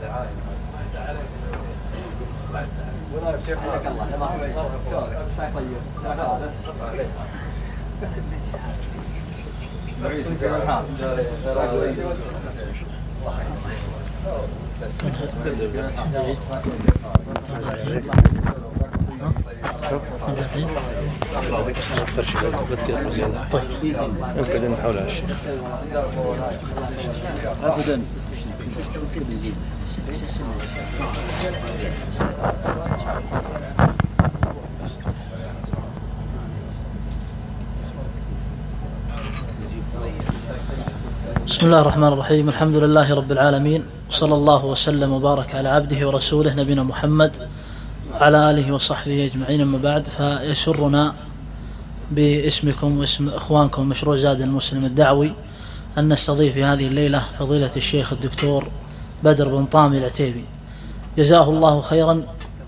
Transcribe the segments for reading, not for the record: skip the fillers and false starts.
ولا شيخ طيب نحاول على الشيخ ابدا. بسم الله الرحمن الرحيم. الحمد لله رب العالمين، وصلى الله وسلم وبارك على عبده ورسوله نبينا محمد وعلى آله وصحبه أجمعين. أما بعد، فيسرنا باسمكم واسم إخوانكم مشروع زاد المسلم الدعوي أن نستضيف في هذه الليلة فضيلة الشيخ الدكتور بدر بن طامي العتيبي، جزاه الله خيرا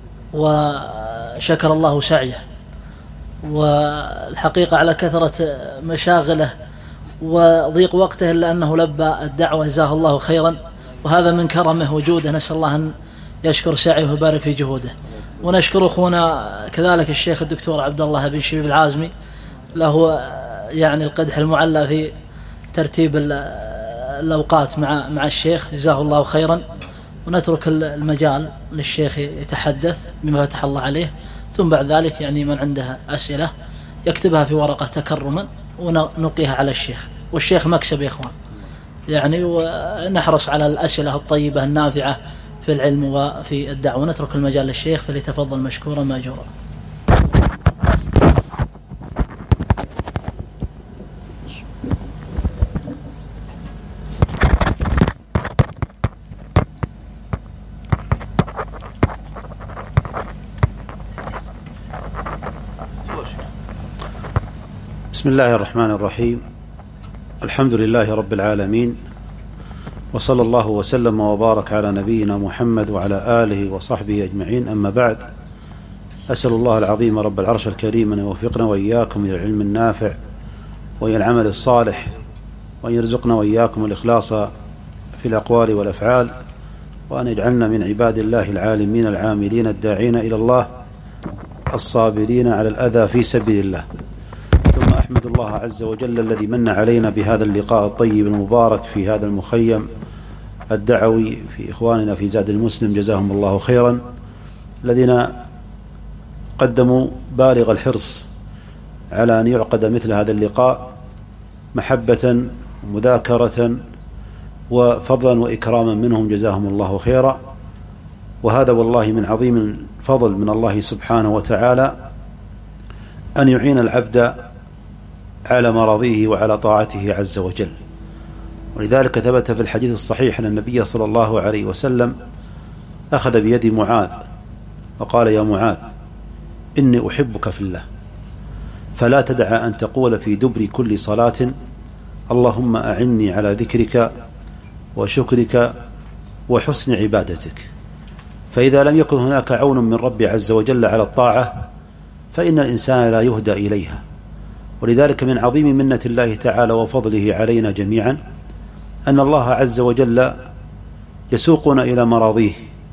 وشكر الله سعيه، والحقيقة على كثرة مشاغله وضيق وقته إلا أنه لبى الدعوة، جزاه الله خيرا، وهذا من كرمه وجوده، نسأل الله أن يشكر سعيه ويبارك في جهوده. ونشكر أخونا كذلك الشيخ الدكتور عبد الله بن شبيب العازمي، له يعني القدح المعلى في ترتيب الأوقات مع الشيخ، جزاه الله خيرا. ونترك المجال للشيخ يتحدث بما فتح الله عليه، ثم بعد ذلك يعني من عنده أسئلة يكتبها في ورقة تكرما ونلقيها على الشيخ، والشيخ مكسب يا إخوان يعني، ونحرص على الأسئلة الطيبة النافعة في العلم وفي الدعوة. نترك المجال للشيخ فليتفضل مشكورا ماجورا. بسم الله الرحمن الرحيم. الحمد لله رب العالمين، وصلى الله وسلم وبارك على نبينا محمد وعلى آله وصحبه أجمعين. أما بعد، أسأل الله العظيم رب العرش الكريم أن يوفقنا وإياكم إلى العلم النافع وإلى العمل الصالح، وأن يرزقنا وإياكم الإخلاص في الأقوال والأفعال، وأن يجعلنا من عباد الله العالمين العاملين الداعين إلى الله الصابرين على الأذى في سبيل الله. ثم أحمد الله عز وجل الذي من علينا بهذا اللقاء الطيب المبارك في هذا المخيم الدعوي في إخواننا في زاد المسلم، جزاهم الله خيرا، الذين قدموا بالغ الحرص على أن يعقد مثل هذا اللقاء محبة ومذاكرة وفضلا وإكراما منهم، جزاهم الله خيرا. وهذا والله من عظيم الفضل من الله سبحانه وتعالى أن يعين العبد على مراضيه وعلى طاعته عز وجل. ولذلك ثبت في الحديث الصحيح أن النبي صلى الله عليه وسلم أخذ بيد معاذ وقال: يا معاذ، إني أحبك في الله، فلا تدع أن تقول في دبر كل صلاة اللهم أعني على ذكرك وشكرك وحسن عبادتك. فإذا لم يكن هناك عون من رب عز وجل على الطاعة فإن الإنسان لا يهدى إليها. ولذلك من عظيم منة الله تعالى وفضله علينا جميعا أن الله عز وجل يسوقنا إلى مراضيه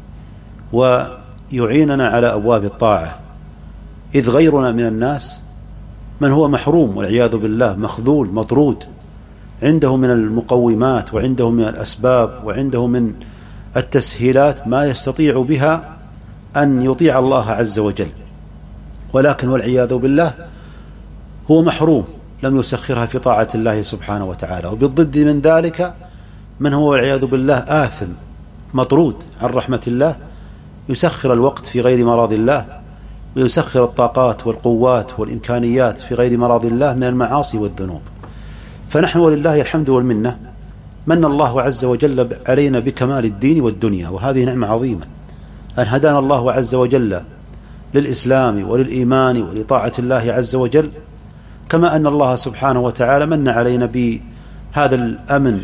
ويعيننا على أبواب الطاعة، إذ غيرنا من الناس من هو محروم والعياذ بالله، مخذول مطرود، عنده من المقومات وعنده من الأسباب وعنده من التسهيلات ما يستطيع بها أن يطيع الله عز وجل، ولكن والعياذ بالله هو محروم، لم يسخرها في طاعة الله سبحانه وتعالى. وبالضد من ذلك من هو والعياذ بالله آثم مطرود عن رحمة الله، يسخر الوقت في غير مراض الله، ويسخر الطاقات والقوات والإمكانيات في غير مراض الله من المعاصي والذنوب. فنحن ولله الحمد والمنة من الله عز وجل علينا بكمال الدين والدنيا، وهذه نعمة عظيمة أن هدانا الله عز وجل للإسلام وللإيمان ولطاعة الله عز وجل، كما أن الله سبحانه وتعالى من علينا بهذا الأمن،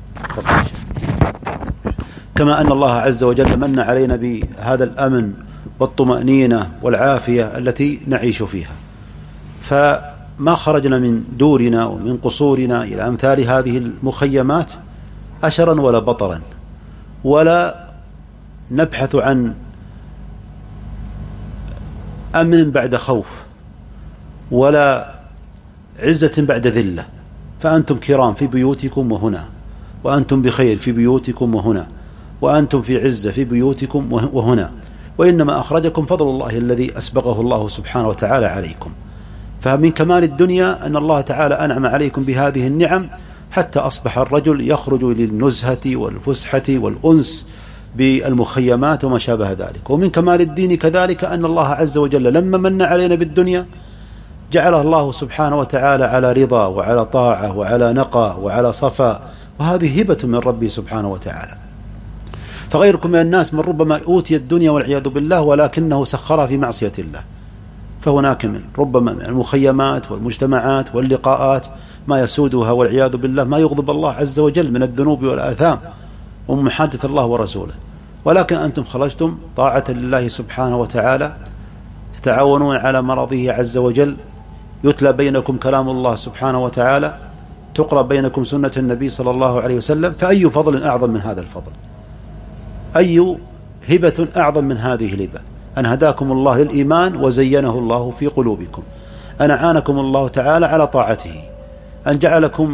كما أن الله عز وجل من علينا بهذا الأمن والطمأنينة والعافية التي نعيش فيها. فما خرجنا من دورنا ومن قصورنا إلى أمثال هذه المخيمات أشرا ولا بطرا ولا نبحث عن أمن بعد خوف ولا عزة بعد ذلة، فأنتم كرام في بيوتكم وهنا، وأنتم بخير في بيوتكم وهنا، وأنتم في عزة في بيوتكم وهنا، وإنما أخرجكم فضل الله الذي أسبغه الله سبحانه وتعالى عليكم. فمن كمال الدنيا أن الله تعالى أنعم عليكم بهذه النعم حتى أصبح الرجل يخرج للنزهة والفسحة والأنس بالمخيمات وما شابه ذلك. ومن كمال الدين كذلك أن الله عز وجل لما من علينا بالدنيا جعله الله سبحانه وتعالى على رضا وعلى طاعة وعلى نقاء وعلى صفاء، وهذه هبة من ربي سبحانه وتعالى. فغيركم من الناس من ربما أوتي الدنيا والعياذ بالله ولكنه سخرها في معصية الله، فهناك من ربما من المخيمات والمجتمعات واللقاءات ما يسودها والعياذ بالله ما يغضب الله عز وجل من الذنوب والآثام ومحادة الله ورسوله، ولكن أنتم خرجتم طاعة لله سبحانه وتعالى، تتعاونون على مرضه عز وجل، يتلى بينكم كلام الله سبحانه وتعالى، تقرأ بينكم سنة النبي صلى الله عليه وسلم. فأي فضل أعظم من هذا الفضل؟ أي هبة أعظم من هذه الهبة؟ أن هداكم الله للإيمان وزينه الله في قلوبكم، أن أعانكم الله تعالى على طاعته، أن جعلكم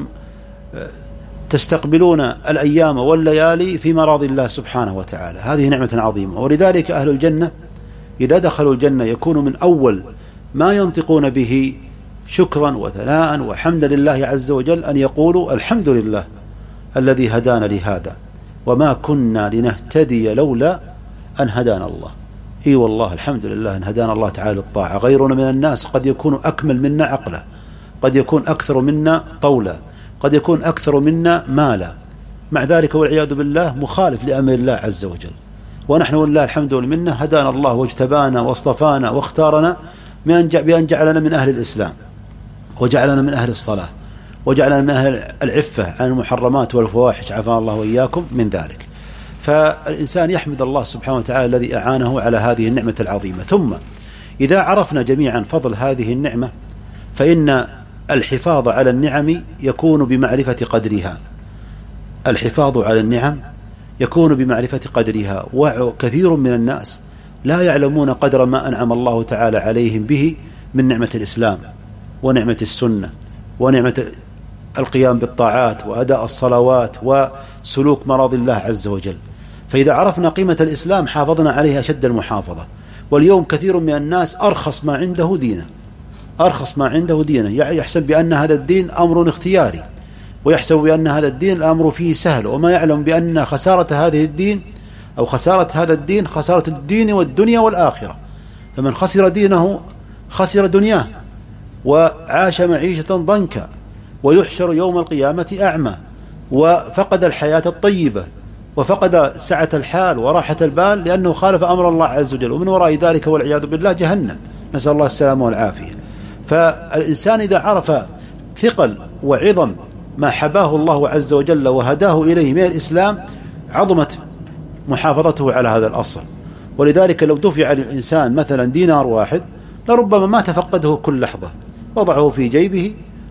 تستقبلون الأيام والليالي في مراضي الله سبحانه وتعالى. هذه نعمة عظيمة. ولذلك أهل الجنة إذا دخلوا الجنة يكون من أول ما ينطقون به شكرا وثناء وحمدا لله عز وجل أن يقولوا الحمد لله الذي هدانا لهذا وما كنا لنهتدي لولا أن هدانا الله. إي والله الحمد لله أن هدانا الله تعالى للطاعة. غيرنا من الناس قد يكون أكمل منا عقلا، قد يكون أكثر منا طولا، قد يكون أكثر منا مالا، مع ذلك والعياذ بالله مخالف لأمر الله عز وجل. ونحن والله الحمد والمنة هدانا الله واجتبانا واصطفانا واختارنا بأن جعلنا من أهل الإسلام، وجعلنا من أهل الصلاة، وجعلنا من أهل العفة عن المحرمات والفواحش، عافانا الله وإياكم من ذلك. فالإنسان يحمد الله سبحانه وتعالى الذي أعانه على هذه النعمة العظيمة. ثم إذا عرفنا جميعا فضل هذه النعمة فإن الحفاظ على النعم يكون بمعرفة قدرها. الحفاظ على النعم يكون بمعرفة قدرها، وكثير من الناس لا يعلمون قدر ما أنعم الله تعالى عليهم به من نعمة الإسلام ونعمة السنة ونعمة القيام بالطاعات وأداء الصلوات وسلوك مراضي الله عز وجل. فإذا عرفنا قيمة الإسلام حافظنا عليها أشد المحافظة. واليوم كثير من الناس أرخص ما عنده دينه، أرخص ما عنده دينه، يحسب بأن هذا الدين أمر اختياري، ويحسب بأن هذا الدين الأمر فيه سهل، وما يعلم بأن خسارة هذه الدين أو خسارة هذا الدين خسارة الدين والدنيا والآخرة. فمن خسر دينه خسر دنياه وعاش معيشة ضنكا، ويحشر يوم القيامة أعمى، وفقد الحياة الطيبة، وفقد سعة الحال وراحة البال لأنه خالف أمر الله عز وجل، ومن وراء ذلك والعياذ بالله جهنم، نسأل الله السلامة والعافية. فالإنسان إذا عرف ثقل وعظم ما حباه الله عز وجل وهداه إليه من الإسلام عظمت محافظته على هذا الأصل. ولذلك لو دفع للإنسان مثلا دينار واحد لربما ما تفقده كل لحظة، وضعه في جيبه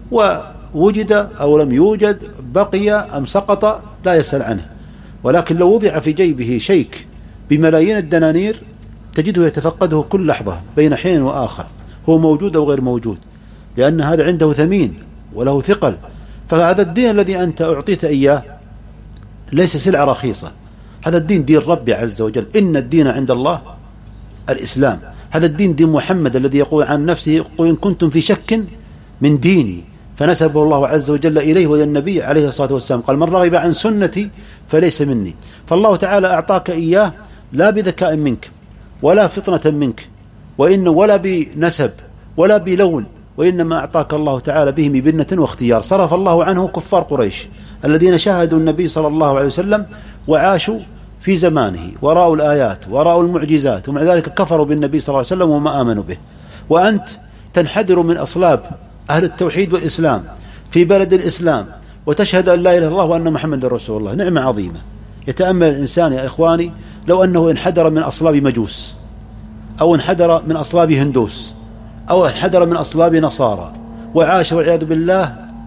ووجد أو لم يوجد، بقي أم سقط، لا يسأل عنه. ولكن لو وضع في جيبه شيك بملايين الدنانير تجده يتفقده كل لحظة بين حين وآخر، هو موجود أو غير موجود، لأن هذا عنده ثمين وله ثقل. فهذا الدين الذي أنت أعطيت إياه ليس سلعة رخيصة، هذا الدين دين ربي عز وجل. إن الدين عند الله الإسلام، هذا الدين دين محمد الذي يقول عن نفسه يقول إن كنتم في شك من ديني، فنسبه الله عز وجل إليه وإلى النبي عليه الصلاة والسلام، قال من رغب عن سنتي فليس مني. فالله تعالى أعطاك إياه لا بذكاء منك ولا فطنة منك ولا بنسب ولا بلون، وإنما أعطاك الله تعالى به ببنة واختيار. صرف الله عنه كفار قريش الذين شاهدوا النبي صلى الله عليه وسلم وعاشوا في زمانه ورأوا الآيات ورأوا المعجزات، ومع ذلك كفروا بالنبي صلى الله عليه وسلم وما آمنوا به. وأنت تنحدر من أصلاب أهل التوحيد والإسلام في بلد الإسلام وتشهد أن لا إله إلا الله وأن محمد رسول الله، نعمة عظيمة. يتأمل الإنسان يا إخواني لو أنه انحدر من أصلاب مجوس، أو انحدر من أصلاب هندوس، أو انحدر من أصلاب نصارى، وعاش والعياذ بالله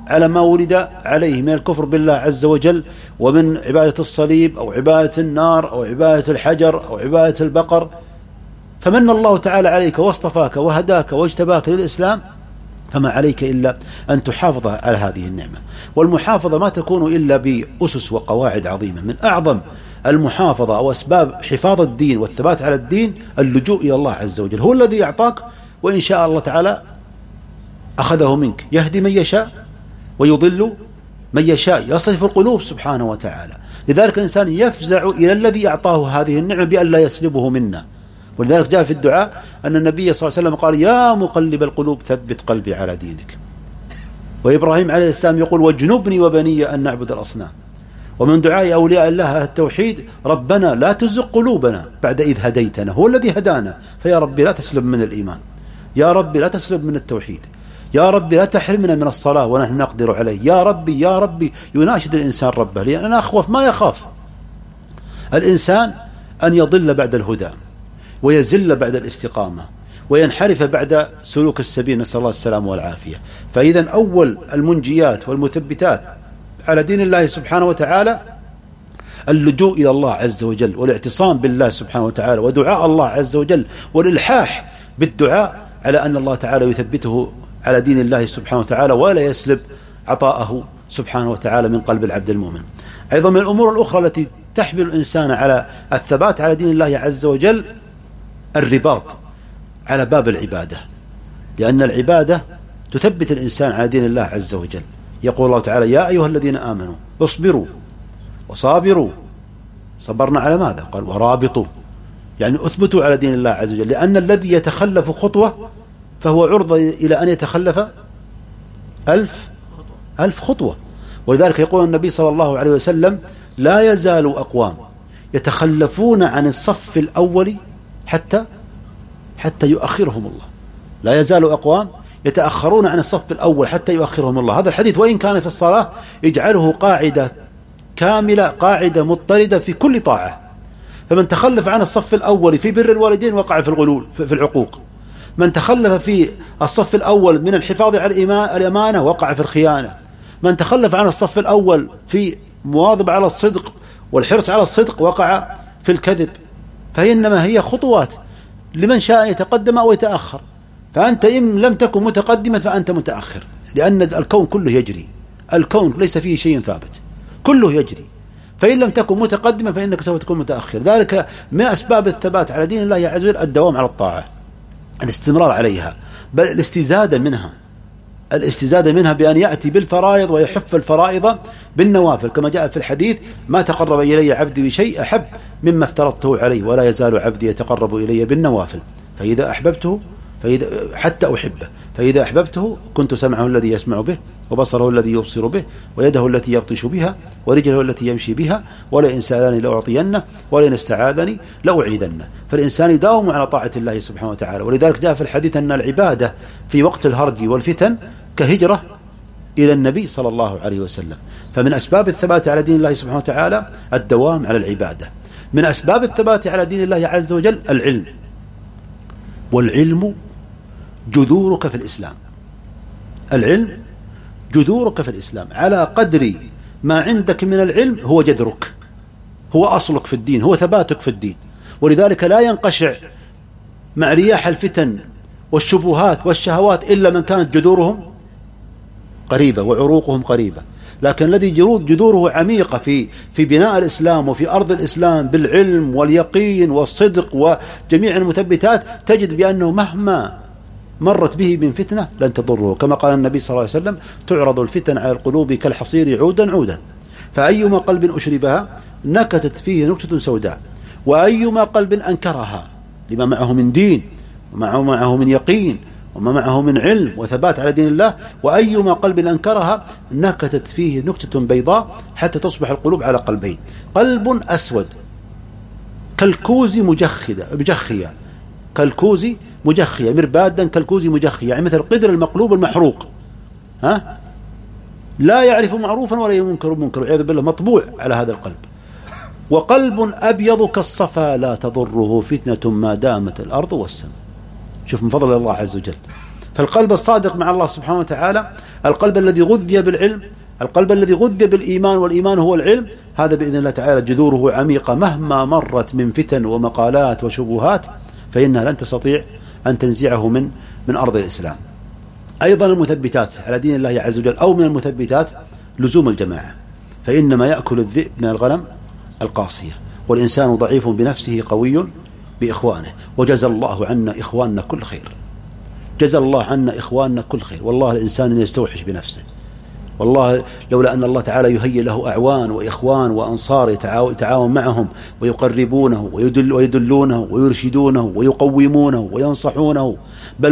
على ما ولد عليه من الكفر بالله عز وجل ومن عبادة الصليب أو عبادة النار أو عبادة الحجر أو عبادة البقر، فمن الله تعالى عليك واصطفاك وهداك واجتباك للإسلام، فما عليك إلا أن تحافظ على هذه النعمة. والمحافظة ما تكون إلا بأسس وقواعد عظيمة. من أعظم المحافظة أو أسباب حفاظ الدين والثبات على الدين اللجوء إلى الله عز وجل، هو الذي يعطاك، وإن شاء الله تعالى أخذه منك، يهدي من يشاء ويضل من يشاء، يصرف القلوب سبحانه وتعالى. لذلك الإنسان يفزع إلى الذي أعطاه هذه النعمة بأن لا يسلبه منا. ولذلك جاء في الدعاء أن النبي صلى الله عليه وسلم قال: يا مقلب القلوب ثبت قلبي على دينك. وإبراهيم عليه السلام يقول: واجنبني وبني أن نعبد الأصنام. ومن دعاء أولياء الله التوحيد: ربنا لا تزغ قلوبنا بعد إذ هديتنا. هو الذي هدانا، فيا ربي لا تسلب من الإيمان، يا ربي لا تسلب من التوحيد، يا ربي لا تحرمنا من الصلاة ونحن نقدر عليه، يا ربي يا ربي. يناشد الإنسان ربه، لأن أنا أخوف ما يخاف الإنسان أن يضل بعد الهدى ويزل بعد الاستقامة وينحرف بعد سلوك السبيل، نسأل الله السلامة والعافية. فإذا أول المنجيات والمثبتات على دين الله سبحانه وتعالى اللجوء إلى الله عز وجل والاعتصام بالله سبحانه وتعالى ودعاء الله عز وجل والإلحاح بالدعاء على أن الله تعالى يثبته على دين الله سبحانه وتعالى ولا يسلب عطاءه سبحانه وتعالى من قلب العبد المؤمن. أيضا من الأمور الأخرى التي تحمل الإنسان على الثبات على دين الله عز وجل الرباط على باب العبادة، لأن العبادة تثبت الإنسان على دين الله عز وجل. يقول الله تعالى: يا أيها الذين آمنوا اصبروا وصابروا. صبرنا على ماذا؟ قال: ورابطوا، يعني أثبتوا على دين الله عز وجل، لأن الذي يتخلف خطوة فهو عرضة إلى أن يتخلف 1000 خطوة. ولذلك يقول النبي صلى الله عليه وسلم: لا يزال أقوام يتخلفون عن الصف الأول حتى يؤخرهم الله. لا يزال أقوام يتأخرون عن الصف الأول حتى يؤخرهم الله. هذا الحديث وإن كان في الصلاة يجعله قاعدة كاملة، قاعدة مضطردة في كل طاعة. فمن تخلف عن الصف الأول في بر الوالدين وقع في الغلول في العقوق، من تخلف في الصف الأول من الحفاظ على الأمانة وقع في الخيانة، من تخلف عن الصف الأول في مواظبة على الصدق والحرص على الصدق وقع في الكذب. فإنما هي خطوات لمن شاء يتقدم أو يتأخر. فأنت إن لم تكن متقدما فأنت متأخر، لأن الكون كله يجري، الكون ليس فيه شيء ثابت، كله يجري. فإن لم تكن متقدما فإنك سوف تكون متأخر. ذلك من أسباب الثبات على دين الله عز وجل الدوام على الطاعة، الاستمرار عليها، بل الاستزادة منها بأن يأتي بالفرائض ويحف الفرائض بالنوافل، كما جاء في الحديث: ما تقرب إلي عبدي بشيء أحب مما افترضته عليه ولا يزال عبدي يتقرب إلي بالنوافل فإذا أحببته حتى أحبه فإذا أحببته كنت سمعه الذي يسمع به وبصره الذي يبصر به ويده التي يبطش بها ورجله التي يمشي بها ولئن سألني لأعطينه ولئن استعاذني لأعيذنه. فالإنسان يداوم على طاعة الله سبحانه وتعالى. ولذلك جاء في الحديث أن العبادة في وقت الهرج والفتن كهجرة إلى النبي صلى الله عليه وسلم. فمن أسباب الثبات على دين الله سبحانه وتعالى الدوام على العبادة. من أسباب الثبات على دين الله عز وجل العلم، والعلم جذورك في الإسلام. العلم جذورك في الإسلام، على قدر ما عندك من العلم هو جذرك، هو أصلك في الدين، هو ثباتك في الدين. ولذلك لا ينقشع مع رياح الفتن والشبهات والشهوات إلا من كانت جذورهم قريبة وعروقهم قريبة. لكن الذي جذوره عميقة في بناء الإسلام وفي أرض الإسلام بالعلم واليقين والصدق وجميع المثبتات، تجد بأنه مهما مرت به من فتنة لن تضره، كما قال النبي صلى الله عليه وسلم: تعرض الفتن على القلوب كالحصير عودا عودا، فأيما قلب أشربها نكتت فيه نكتة سوداء، وأيما قلب أنكرها لما معه من دين وما معه من يقين وما معه من علم وثبات على دين الله، وأيما قلب أنكرها نكتت فيه نكتة بيضاء حتى تصبح القلوب على قلبين: قلب أسود كالكوز مجخية، كالكوز مجخية، مربادا كالكوز مجخية، يعني مثل القدر المقلوب المحروق، لا يعرف معروفا ولا ينكر منكر، والعياذ بالله، مطبوع على هذا القلب. وقلب أبيض كالصفا لا تضره فتنة ما دامت الأرض والسماء. شوف من فضل الله عز وجل. فالقلب الصادق مع الله سبحانه وتعالى، القلب الذي غذي بالعلم، القلب الذي غذي بالإيمان، والإيمان هو العلم، هذا بإذن الله تعالى جذوره عميقة، مهما مرت من فتن ومقالات وشبهات فإنها لن تستطيع أن تنزعه من أرض الإسلام. أيضا المثبتات على دين الله عز وجل، أو من المثبتات لزوم الجماعة، فإنما يأكل الذئب من الغنم القاصية، والإنسان ضعيف بنفسه قوي بإخوانه. وجزى الله عنا إخواننا كل خير، جزى الله عنا إخواننا كل خير. والله الإنسان يستوحش بنفسه، والله لولا أن الله تعالى يهيئ له أعوان وإخوان وأنصار يتعاون معهم ويقربونه ويدلونه ويرشدونه ويقومونه وينصحونه، بل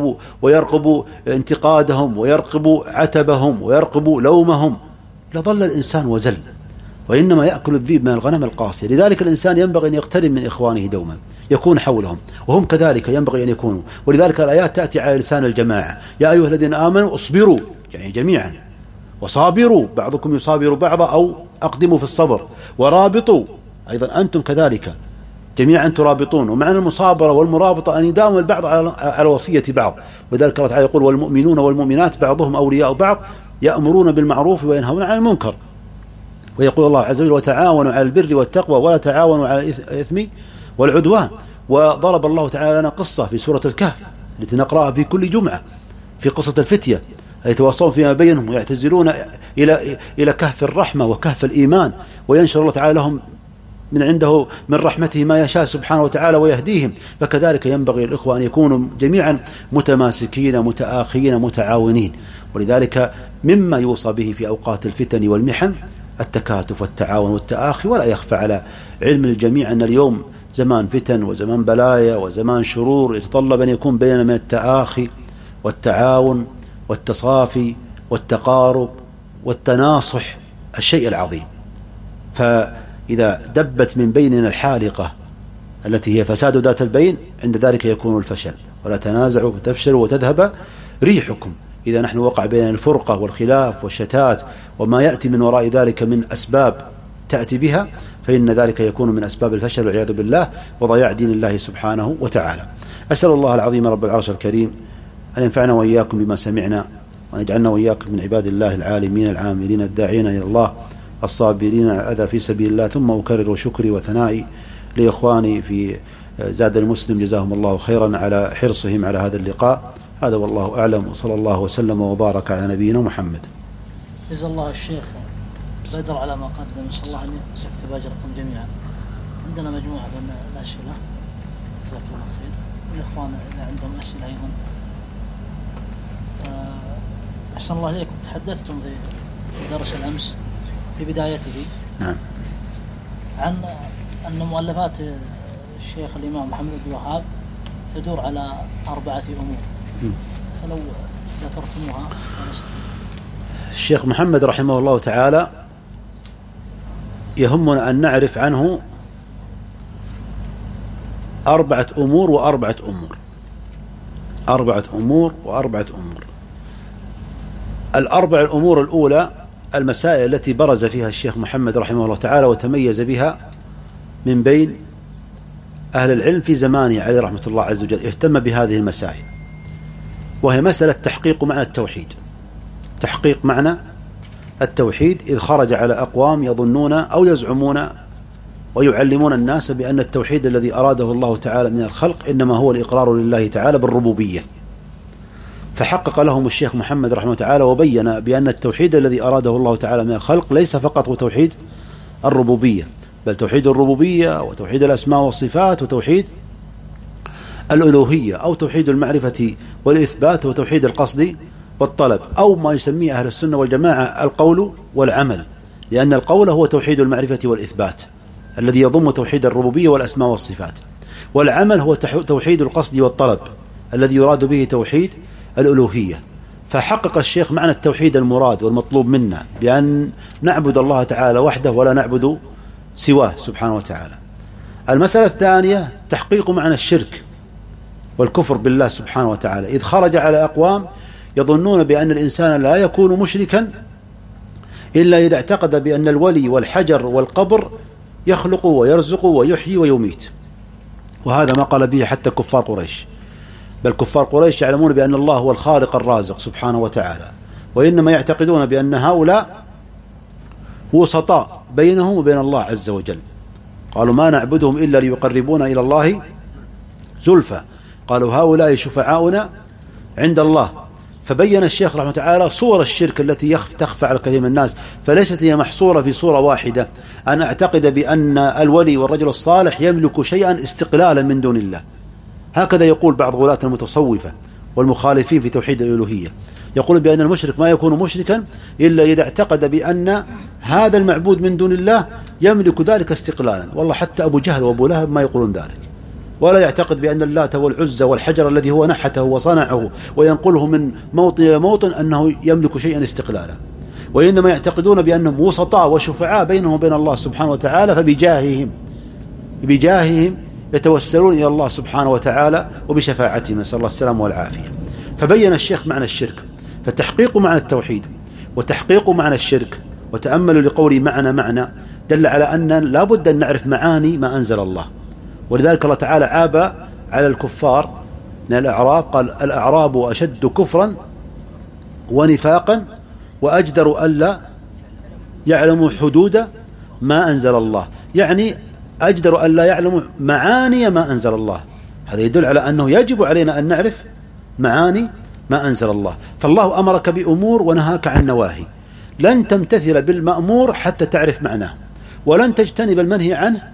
ويرقب انتقادهم ويرقب عتبهم ويرقب لومهم، لظل الإنسان وزل. وإنما يأكل الذئب من الغنم القاصية. لذلك الإنسان ينبغي أن يقترب من إخوانه دوما، يكون حولهم، وهم كذلك ينبغي أن يكونوا. ولذلك الآيات تأتي على لسان الجماعة: يا أيها الذين آمنوا اصبروا، يعني جميعا، وصابروا، بعضكم يصابر بعضا، أو أقدموا في الصبر، ورابطوا، أيضا أنتم كذلك جميعا ترابطون. ومعنى المصابرة والمرابطة أن يداوم البعض على وصية بعض. وذلك الله تعالى يقول: والمؤمنون والمؤمنات بعضهم أولياء بعض يأمرون بالمعروف وينهون عن المنكر. ويقول الله عز وجل: وتعاونوا على البر والتقوى ولا تعاونوا على الإثم والعدوان. وضرب الله تعالى لنا قصة في سورة الكهف التي نقرأها في كل جمعة، في قصة الفتية يتواصلون فيما بينهم ويعتزلون إلى كهف الرحمة وكهف الإيمان، وينشر الله تعالى لهم من عنده من رحمته ما يشاء سبحانه وتعالى ويهديهم. فكذلك ينبغي الإخوة أن يكونوا جميعا متماسكين متآخين متعاونين. ولذلك مما يوصى به في أوقات الفتن والمحن التكاتف والتعاون والتآخي. ولا يخفى على علم الجميع أن اليوم زمان فتن وزمان بلايا وزمان شرور، يتطلب أن يكون بيننا من التآخي والتعاون والتصافي والتقارب والتناصح الشيء العظيم. فإذا دبت من بيننا الحالقة التي هي فساد ذات البين، عند ذلك يكون الفشل. ولا تنازعوا فتفشلوا وتذهب ريحكم. إذا نحن وقع بين الفرقة والخلاف والشتات وما يأتي من وراء ذلك من أسباب تأتي بها، فإن ذلك يكون من أسباب الفشل والعياذ بالله وضياع دين الله سبحانه وتعالى. أسأل الله العظيم رب العرش الكريم أن ينفعنا وإياكم بما سمعنا، وأن يجعلنا وإياكم من عباد الله العالمين العاملين الداعين إلى الله الصابرين على الأذى في سبيل الله. ثم أكرر شكري وثنائي لإخواني في زاد المسلم، جزاهم الله خيرا على حرصهم على هذا اللقاء. هذا والله أعلم، وصلى الله وسلم وبارك على نبينا محمد. جزا الله الشيخ بدر على ما قدم، نسأل الله أن يكتب أجركم جميعا. عندنا مجموعة من الأسئلة، جزاك الله خير. والإخوان إذا عندهم أسئلة أيضا. أحسن الله إليكم، تحدثتم في درس الأمس في بدايته نعم عن أن مؤلفات الشيخ الإمام محمد بن وهاب تدور على 4 أمور، فلو ذكرتموها. الشيخ محمد رحمه الله تعالى يهمنا أن نعرف عنه 4 أمور و4 أمور، 4 أمور و4 أمور. ال4 الأمور الأولى المسائل التي برز فيها الشيخ محمد رحمه الله تعالى وتميز بها من بين أهل العلم في زمانه عليه رحمة الله عز وجل، اهتم بهذه المسائل، وهي مسألة تحقيق معنى التوحيد. تحقيق معنى التوحيد، إذ خرج على أقوام يظنون أو يزعمون ويعلمون الناس بأن التوحيد الذي أراده الله تعالى من الخلق إنما هو الإقرار لله تعالى بالربوبية. فحقق لهم الشيخ محمد رحمه الله تعالى وبين بأن التوحيد الذي أراده الله تعالى من الخلق ليس فقط هو توحيد الربوبية، بل توحيد الربوبية وتوحيد الأسماء والصفات وتوحيد الألوهية، أو توحيد المعرفة والإثبات وتوحيد القصد والطلب، أو ما يسميه أهل السنة والجماعة القول والعمل، لأن القول هو توحيد المعرفة والإثبات الذي يضم توحيد الربوبية والأسماء والصفات، والعمل هو توحيد القصد والطلب الذي يراد به توحيد الألوهية. فحقق الشيخ معنى التوحيد المراد والمطلوب منا بأن نعبد الله تعالى وحده ولا نعبد سواه سبحانه وتعالى. المسألة الثانية تحقيق معنى الشرك والكفر بالله سبحانه وتعالى، إذ خرج على أقوام يظنون بأن الإنسان لا يكون مشركا إلا إذا اعتقد بأن الولي والحجر والقبر يخلق ويرزق ويحيي ويميت، وهذا ما قال به حتى كفار قريش. بل كفار قريش يعلمون بأن الله هو الخالق الرازق سبحانه وتعالى، وإنما يعتقدون بأن هؤلاء وسطاء بينهم وبين الله عز وجل. قالوا ما نعبدهم إلا ليقربونا إلى الله زلفى، قالوا هؤلاء شفعاؤنا عند الله. فبين الشيخ رحمه تعالى صور الشرك التي تخفى على كثير من الناس، فليست هي محصورة في صورة واحدة، أن أعتقد بأن الولي والرجل الصالح يملك شيئا استقلالا من دون الله. هكذا يقول بعض غلاة المتصوفة والمخالفين في توحيد الألوهية، يقول بأن المشرك ما يكون مشركا إلا إذا اعتقد بأن هذا المعبود من دون الله يملك ذلك استقلالا. والله حتى أبو جهل وأبو لهب ما يقولون ذلك، ولا يعتقد بأن اللات والعزى والحجر الذي هو نحته وصنعه وينقله من موطن إلى موطن أنه يملك شيئا استقلالا، وإنما يعتقدون بأنهم وسطاء وشفعاء بينهم وبين الله سبحانه وتعالى، فبجاههم يتوسلون إلى الله سبحانه وتعالى وبشفاعتهم، نسأل الله السلامة والعافية. فبين الشيخ معنى الشرك، فتحقيق معنى التوحيد وتحقيق معنى الشرك، وتأملوا لقولي معنى دل على أن لا بد أن نعرف معاني ما أنزل الله. ولذلك الله تعالى عاب على الكفار من الأعراب، قال الأعراب أشد كفرا ونفاقا وأجدر ألا يعلموا حدود ما أنزل الله، يعني أجدر ألا يعلموا معاني ما أنزل الله. هذا يدل على أنه يجب علينا أن نعرف معاني ما أنزل الله. فالله أمرك بأمور ونهاك عن نواهي، لن تمتثل بالمأمور حتى تعرف معناه، ولن تجتنب المنهي عنه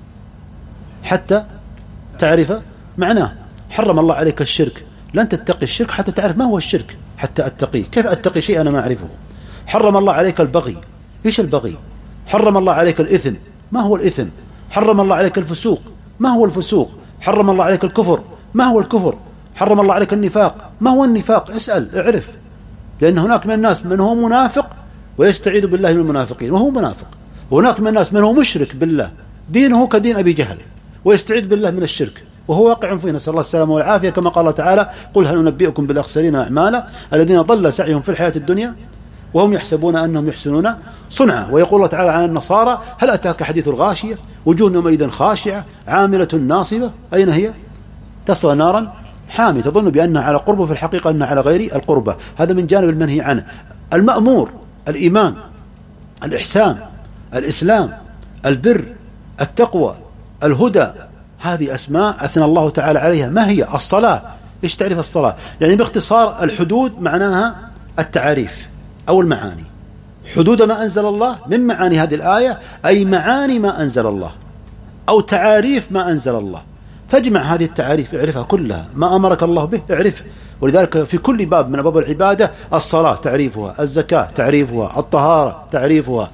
حتى تعرف معناه. حرم الله عليك الشرك، لن تتقي الشرك حتى تعرف ما هو الشرك حتى أتقيه. كيف أتقي شيء أنا ما أعرفه؟ حرم الله عليك البغي، إيش البغي؟ حرم الله عليك الإثم، ما هو الإثم؟ حرم الله عليك الفسوق، ما هو الفسوق؟ حرم الله عليك الكفر، ما هو الكفر؟ حرم الله عليك النفاق، ما هو النفاق؟ اسأل اعرف، لأن هناك من الناس من هو منافق ويستعيذ بالله من المنافقين وهو منافق، وهناك من الناس من هو مشرك بالله دينه كدين أبي جهل ويستعيذ بالله من الشرك وهو واقع فيه، نسأل الله السلامة والعافية. كما قال الله تعالى قل هل ننبئكم بالأخسرين أعمالا الذين ضل سعيهم في الحياة الدنيا وهم يحسبون أنهم يحسنون صنعا. ويقول الله تعالى عن النصارى هل أتاك حديث الغاشية وجوه يومئذ خاشعة عاملة ناصبة أين هي؟ تصلى نارا حامي تظن بأنها على قربة في الحقيقة أنها على غير القربة. هذا من جانب المنهي عنه. المأمور الإيمان، الإحسان، الإسلام، البر، التقوى، الهدى، هذه أسماء أثنى الله تعالى عليها. ما هي؟ الصلاة. إيش تعريف الصلاة؟ يعني باختصار الحدود معناها التعاريف أو المعاني. حدود ما أنزل الله من معاني هذه الآية أي معاني ما أنزل الله أو تعاريف ما أنزل الله. فاجمع هذه التعاريف اعرفها كلها، ما أمرك الله به اعرفه. ولذلك في كل باب من أبواب العبادة الصلاة تعريفها، الزكاة تعريفها، الطهارة تعريفها،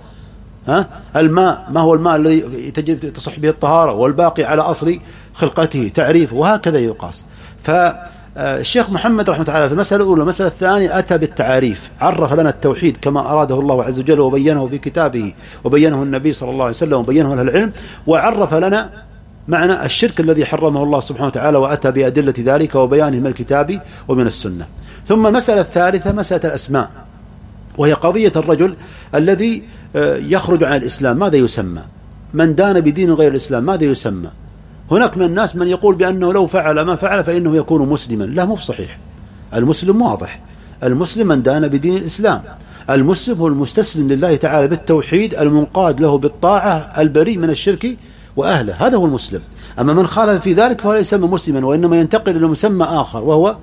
الماء ما هو الماء الذي تجب تصح به الطهارة والباقي على أصل خلقته تعريفه، وهكذا يقاس. فالشيخ محمد رحمه الله في المسألة الأولى المسألة الثانية أتى بالتعاريف، عرف لنا التوحيد كما أراده الله عز وجل وبينه في كتابه وبينه النبي صلى الله عليه وسلم وبينه أهل العلم، وعرف لنا معنى الشرك الذي حرمه الله سبحانه وتعالى وأتى بأدلة ذلك وبيانه من الكتاب ومن السنة. ثم المسألة الثالثة مسألة الأسماء، وهي قضية الرجل الذي يخرج عن الإسلام ماذا يسمى؟ من دان بدين غير الإسلام ماذا يسمى؟ هناك من الناس من يقول بأنه لو فعل ما فعل فإنه يكون مسلما. لا، مو بصحيح. المسلم واضح، المسلم من دان بدين الإسلام. المسلم هو المستسلم لله تعالى بالتوحيد المنقاد له بالطاعة البريء من الشرك وأهله، هذا هو المسلم. أما من خالف في ذلك فهو لا يسمى مسلما، وإنما ينتقل إلى مسمى آخر وهو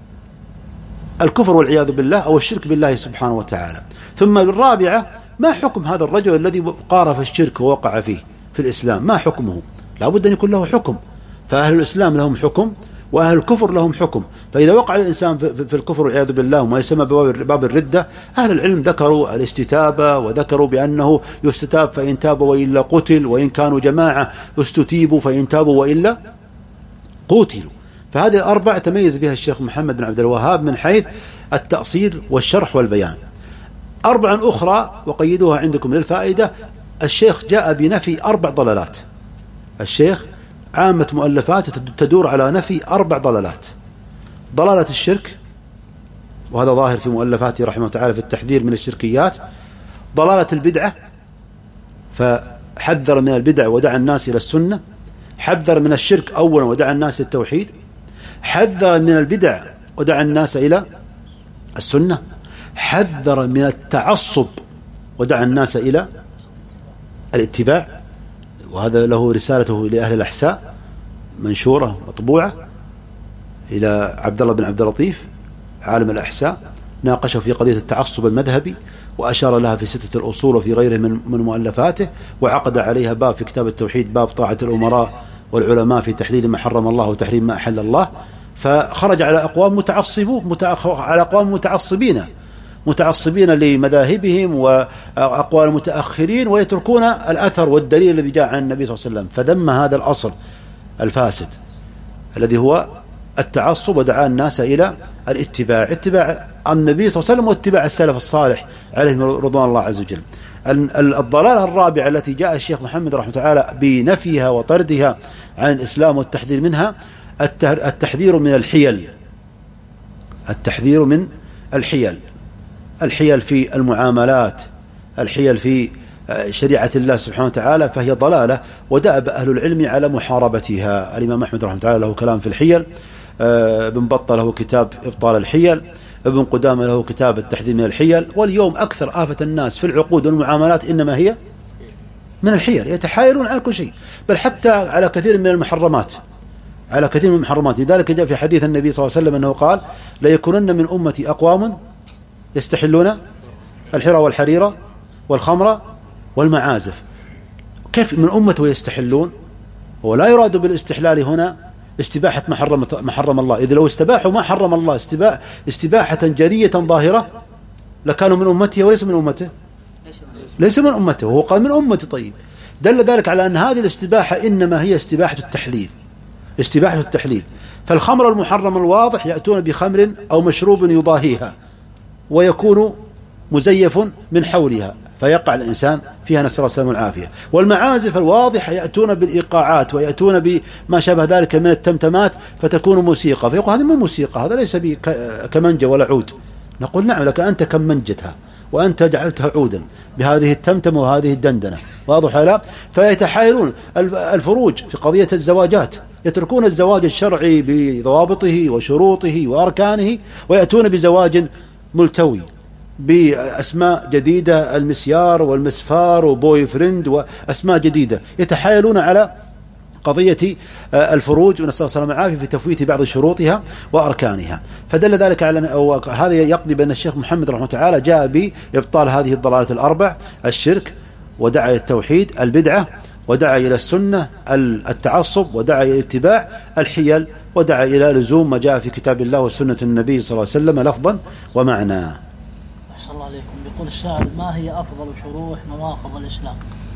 الكفر والعياذ بالله أو الشرك بالله سبحانه وتعالى. ثم الرابعة ما حكم هذا الرجل الذي قارف الشرك ووقع فيه في الإسلام؟ ما حكمه؟ لا بد أن يكون له حكم. فأهل الإسلام لهم حكم وأهل الكفر لهم حكم. فإذا وقع الإنسان في الكفر والعياذ بالله وما يسمى بباب الردة، أهل العلم ذكروا الاستتابة وذكروا بأنه يستتاب فإن تابوا وإلا قتل، وإن كانوا جماعة استتيبوا فإن تابوا وإلا قتلوا. فهذه الأربع تميز بها الشيخ محمد بن عبد الوهاب من حيث التأصيل والشرح والبيان. أربع أخرى وقيدوها عندكم للفائدة. الشيخ جاء بنفي 4 ضلالات. الشيخ عامة مؤلفات تدور على نفي 4 ضلالات: ضلالة الشرك، وهذا ظاهر في مؤلفاته رحمه الله تعالى في التحذير من الشركيات. ضلالة البدعة، فحذر من البدع ودعا الناس إلى السنة. حذر من الشرك أولا ودعا الناس للتوحيد. حذر من البدع ودعا الناس إلى السنة، حذر من التعصب ودعا الناس إلى الاتباع. وهذا له رسالته لأهل الأحساء منشورة مطبوعة إلى عبد الله بن عبد اللطيف عالم الأحساء، ناقشه في قضية التعصب المذهبي وأشار لها في 6 الأصول وفي غيره من مؤلفاته، وعقد عليها باب في كتاب التوحيد، باب طاعة الأمراء والعلماء في تحليل ما حرم الله وتحريم ما أحل الله. فخرج على أقوام متعصبين لمذاهبهم وأقوال المتأخرين، ويتركون الأثر والدليل الذي جاء عن النبي صلى الله عليه وسلم. فذم هذا الأصل الفاسد الذي هو التعصب، ودعا الناس إلى اتباع النبي صلى الله عليه وسلم واتباع السلف الصالح عليهم رضوان الله عز وجل. الضلالة الرابعة التي جاء الشيخ محمد رحمه الله تعالى بنفيها وطردها عن الإسلام والتحذير منها التحذير من الحيل في المعاملات، الحيل في شريعة الله سبحانه وتعالى، فهي ضلالة ودأب أهل العلم على محاربتها. الإمام أحمد رحمه الله تعالى له كلام في الحيل، ابن بطة له كتاب إبطال الحيل، ابن قدامة له كتاب التحذير من الحيل. واليوم أكثر آفة الناس في العقود والمعاملات إنما هي من الحيل، يتحايلون على كل شيء، بل حتى على كثير من المحرمات، لذلك جاء في حديث النبي صلى الله عليه وسلم أنه قال: ليكونن من أمتي أقوام يستحلون الحرى والحريرة والخمر والمعازف. كيف من أمته يستحلون؟ ولا يراد بالاستحلال هنا استباحة ما حرم الله، إذا لو استباحوا ما حرم الله استباحة جلية ظاهرة لكانوا من أمته وليس من أمته، ليس من أمته، وهو قال من أمته. طيب، دل ذلك على أن هذه الاستباحة إنما هي استباحة التحليل. فالخمر المحرم الواضح يأتون بخمر أو مشروب يضاهيها ويكون مزيف من حولها فيقع الإنسان فيها، نسأل الله السلامة والعافية. والمعازف الواضحة يأتون بالإيقاعات ويأتون بما شابه ذلك من التمتمات فتكون موسيقى، فيقول هذه من موسيقى، هذا ليس كمنجة ولا عود. نقول نعم، لك أنت كم منجتها وأنت جعلتها عودا بهذه التمتمة وهذه الدندنة، واضح لا؟ فيتحايلون الفروج في قضية الزواجات، يتركون الزواج الشرعي بضوابطه وشروطه وأركانه ويأتون بزواج ملتوي بأسماء جديدة، المسيار والمسفار وبوي فريند وأسماء جديدة، يتحايلون على قضية الفروج، ونسأل الله السلامة والعافية في تفويت بعض شروطها وأركانها. فدل ذلك على هذا يقضي بأن الشيخ محمد رحمه تعالى جاء بإبطال هذه الضلالات الأربع: الشرك، ودعا إلى التوحيد، البدعة، ودعا إلى السنة، التعصب، ودعا إلى اتباع الحيل، ودعا إلى لزوم ما جاء في كتاب الله وسنة النبي صلى الله عليه وسلم لفظا ومعنى. أحسن الله عليكم. يقول السائل: ما هي أفضل شروح نواقض الإسلام؟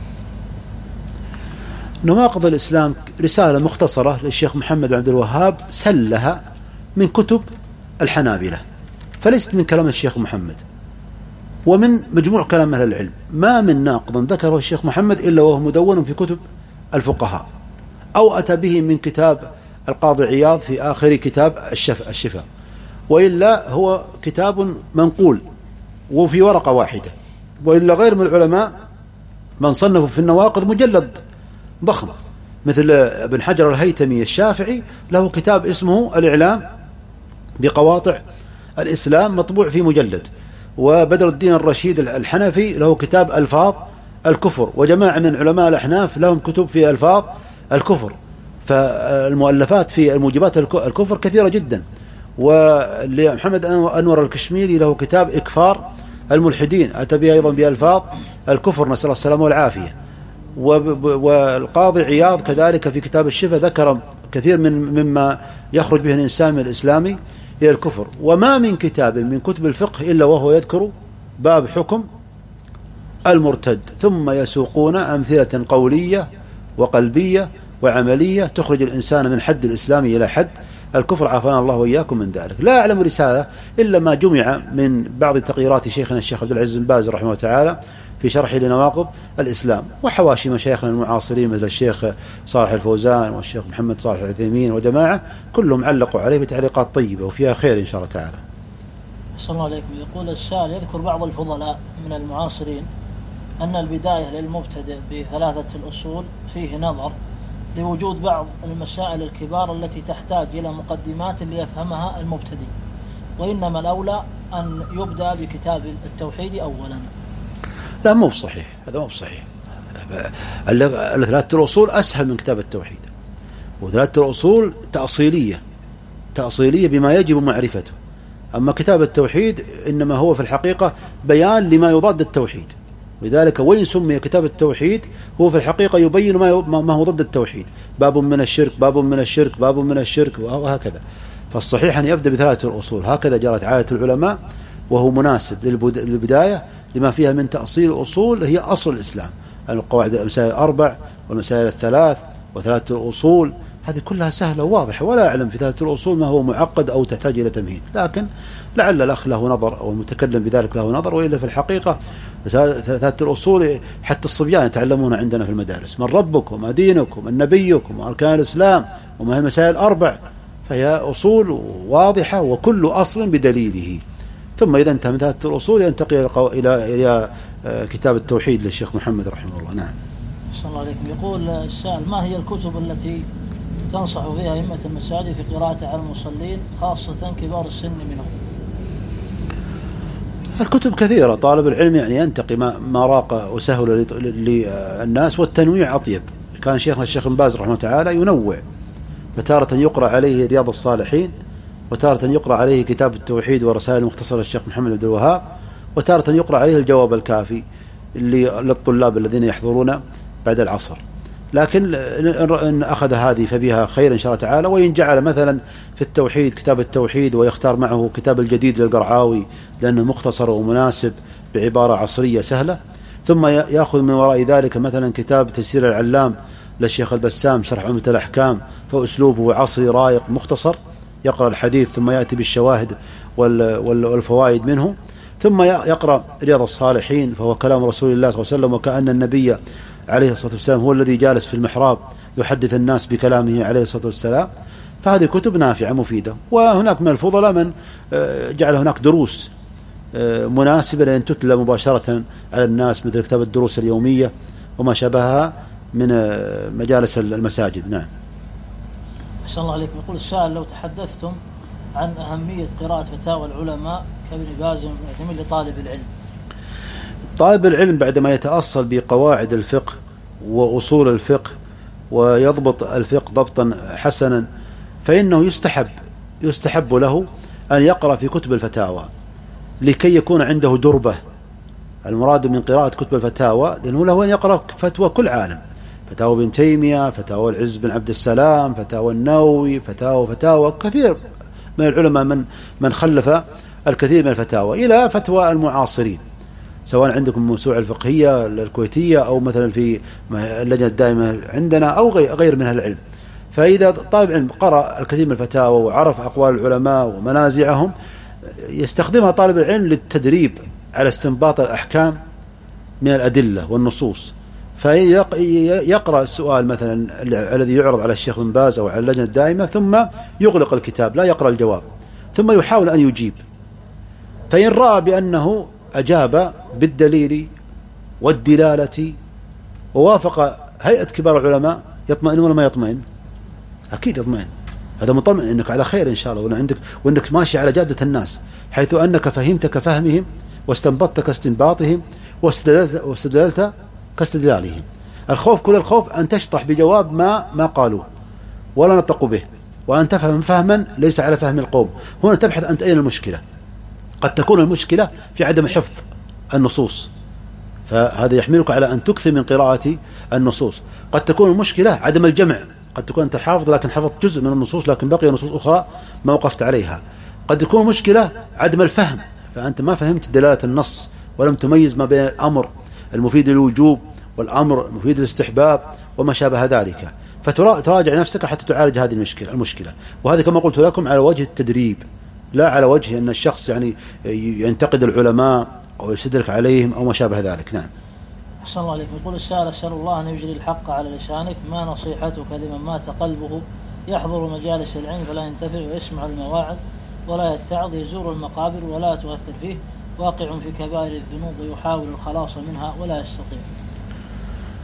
نواقض الإسلام رسالة مختصرة للشيخ محمد بن عبد الوهاب سلها من كتب الحنابلة، فليست من كلام الشيخ محمد، ومن مجموع كلام أهل العلم. ما من ناقض ذكره الشيخ محمد إلا وهو مدون في كتب الفقهاء، أو أتى به من كتاب القاضي عياض في آخر كتاب الشفاء، وإلا هو كتاب منقول وفي ورقة واحدة. وإلا غير من العلماء من صنفوا في النواقض مجلد ضخم، مثل ابن حجر الهيتمي الشافعي له كتاب اسمه الإعلام بقواطع الإسلام مطبوع في مجلد، وبدر الدين الرشيد الحنفي له كتاب ألفاظ الكفر، وجماعة من علماء الأحناف لهم كتب في ألفاظ الكفر. فالمؤلفات في الموجبات الكفر كثيرة جدا. ولمحمد أنور الكشميري له كتاب إكفار الملحدين، أتى به أيضا بألفاظ الكفر، نسأل الله السلامة والعافية. والقاضي عياض كذلك في كتاب الشفاء ذكر كثير مما يخرج به الإنسان من الإسلام إلى الكفر. وما من كتاب من كتب الفقه إلا وهو يذكر باب حكم المرتد، ثم يسوقون أمثلة قولية وقلبية وعملية تخرج الإنسان من حد الإسلام إلى حد الكفر، عافانا الله وإياكم من ذلك. لا أعلم رسالة إلا ما جمع من بعض تقريرات شيخنا الشيخ عبد العزيز بن باز رحمه الله تعالى في شرحه لنواقض الإسلام، وحواشي مشايخنا المعاصرين مثل الشيخ صالح الفوزان والشيخ محمد صالح العثيمين وجماعة، كلهم علقوا عليه بتعليقات طيبة وفيها خير إن شاء الله تعالى. صلى الله عليكم. يقول السائل: يذكر بعض الفضلاء من المعاصرين أن البداية للمبتدئ ب3 الأصول فيه نظر، لوجود بعض المسائل الكبار التي تحتاج إلى مقدمات ليفهمها المبتدئ، وإنما الأولى أن يبدأ بكتاب التوحيد أولا. لا، مو بصحيح، هذا مو بصحيح. ثلاثة الأصول أسهل من كتاب التوحيد، وثلاثة الأصول تأصيلية بما يجب معرفته. أما كتاب التوحيد إنما هو في الحقيقة بيان لما يضاد التوحيد، ولذلك وين سمي كتاب التوحيد هو في الحقيقة يبين ما هو ضد التوحيد، باب من الشرك، باب من الشرك، باب من الشرك، وهكذا. فالصحيح أن يبدأ بثلاثة الأصول، هكذا جرت عادة العلماء، وهو مناسب للبداية لما فيها من تأصيل الأصول هي أصل الإسلام، القواعد المسائل الأربع والمسائل الثلاث وثلاثة الأصول، هذه كلها سهلة وواضحة، ولا أعلم في ثلاثة الأصول ما هو معقد أو تحتاج إلى تمهيد، لكن لعل الأخ له نظر أو المتكلم بذلك له نظر، وإلا في الحقيقة ثلاثة الأصول حتى الصبيان يتعلمون عندنا في المدارس، من ربكم وما دينكم ومن نبيكم وأركان الإسلام وما هي المسائل الأربع، فهي أصول واضحة وكل أصل بدليله. ثم إذا انتهى من ثلاثة الأصول ينتقل إلى كتاب التوحيد للشيخ محمد رحمه الله. نعم. صلى الله عليكم. يقول السائل: ما هي الكتب التي تنصح فيها أئمة المساجد في قراءة على المصلين خاصة كبار السن منهم؟ الكتب كثيرة، طالب العلم يعني ينتقي ما راق وسهل للناس، والتنويع أطيب. كان شيخنا الشيخ بن باز رحمه الله تعالى ينوع، فتارة يقرأ عليه رياض الصالحين، وتارة يقرأ عليه كتاب التوحيد ورسائل المختصرة الشيخ محمد عبد الوهاب، وتارة يقرأ عليه الجواب الكافي للطلاب الذين يحضرون بعد العصر. لكن إن أخذ هذه فبها خير إن شاء الله تعالى، وإن جعل مثلا في التوحيد كتاب التوحيد ويختار معه كتاب الجديد للقرعاوي لأنه مختصر ومناسب بعبارة عصرية سهلة، ثم يأخذ من وراء ذلك مثلا كتاب تيسير العلام للشيخ البسام شرح عمدة الأحكام، فأسلوبه عصري رايق مختصر، يقرأ الحديث ثم يأتي بالشواهد والفوائد منه، ثم يقرأ رياض الصالحين فهو كلام رسول الله صلى الله عليه وسلم، وكأن النبي عليه الصلاة والسلام هو الذي جالس في المحراب يحدث الناس بكلامه عليه الصلاة والسلام. فهذه كتب نافعة مفيدة. وهناك من الفضلاء من جعل هناك دروس مناسبة لأن تتلى مباشرة على الناس، مثل كتاب الدروس اليومية وما شابهها من مجالس المساجد. نعم. أحسن الله عليكم. يقول السائل: لو تحدثتم عن أهمية قراءة فتاوى العلماء كابن باز لطالب العلم. طالب العلم بعدما يتأصل بقواعد الفقه وأصول الفقه ويضبط الفقه ضبطا حسنا، فإنه يستحب له أن يقرأ في كتب الفتاوى لكي يكون عنده دربة. المراد من قراءة كتب الفتاوى لأنه له أن يقرأ فتوى كل عالم، فتاوى ابن تيمية، فتاوى العز بن عبد السلام، فتاوى النووي، فتاوى كثير من العلماء من خلف الكثير من الفتاوى، إلى فتوى المعاصرين، سواء عندكم الموسوعة الفقهية الكويتية أو مثلا في اللجنة الدائمة عندنا أو غير منها العلم. فإذا طالب علم قرأ الكثير من الفتاوى وعرف أقوال العلماء ومنازعهم، يستخدمها طالب العلم للتدريب على استنباط الأحكام من الأدلة والنصوص. فيقرأ السؤال مثلا الذي يعرض على الشيخ بن باز أو على اللجنة الدائمة، ثم يغلق الكتاب لا يقرأ الجواب، ثم يحاول أن يجيب، فإن رأى بأنه أجاب بالدليل والدلالة ووافق هيئة كبار العلماء، يطمئن ولا ما يطمئن؟ أكيد يطمئن، هذا مطمئن أنك على خير إن شاء الله، وأنك ماشي على جادة الناس، حيث أنك فهمت كفهمهم واستنبطت كاستنباطهم واستدللت كاستدلالهم. الخوف كل الخوف أن تشطح بجواب ما قالوه ولا نطقوا به، وأن تفهم فهما ليس على فهم القوم. هنا تبحث أنت أين المشكلة. قد تكون المشكلة في عدم حفظ النصوص، فهذا يحملك على أن تكثر من قراءة النصوص. قد تكون المشكلة عدم الجمع، قد تكون أنت حافظ لكن حفظت جزء من النصوص لكن بقي نصوص أخرى ما وقفت عليها. قد تكون مشكلة عدم الفهم، فأنت ما فهمت دلالة النص ولم تميز ما بين الأمر المفيد للوجوب والأمر المفيد للاستحباب وما شابه ذلك، فتراجع نفسك حتى تعالج هذه المشكلة. وهذا كما قلت لكم على وجه التدريب، لا على وجه أن الشخص يعني ينتقد العلماء أو يستدرك عليهم أو ما شابه ذلك. نعم. أحسن الله عليكم. يقول السائل: أسأل الله أن يجري الحق على لسانك، ما نصيحتك لمن مات قلبه يحضر مجالس العلم فلا ينتفع ويسمع المواعظ ولا يتعظ، يزور المقابر ولا تؤثر فيه، واقع في كبائر الذنوب ويحاول الخلاص منها ولا يستطيع؟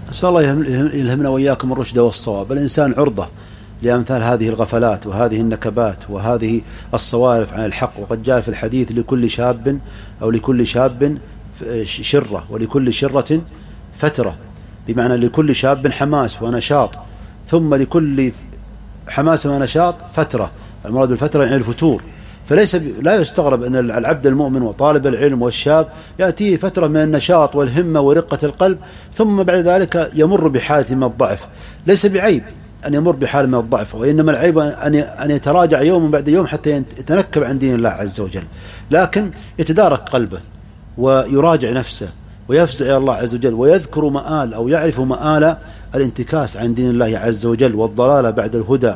نسأل الله يلهمنا وإياكم الرشد والصواب. الإنسان عرضة لأمثال هذه الغفلات وهذه النكبات وهذه الصوارف عن الحق. وقد جاء في الحديث لكل شاب أو لكل شاب شرة ولكل شرة فترة، بمعنى لكل شاب حماس ونشاط، ثم لكل حماس ونشاط فترة. المراد بالفترة يعني الفتور. فليس لا يستغرب أن العبد المؤمن وطالب العلم والشاب يأتيه فترة من النشاط والهمة ورقة القلب، ثم بعد ذلك يمر بحالة من الضعف. ليس بعيب أن يمر بحالة من الضعف، وإنما العيب أن يتراجع يوم بعد يوم حتى يتنكب عن دين الله عز وجل. لكن يتدارك قلبه ويراجع نفسه ويفزع إلى الله عز وجل، ويذكر مآل أو يعرف مآل الانتكاس عن دين الله عز وجل، والضلال بعد الهدى،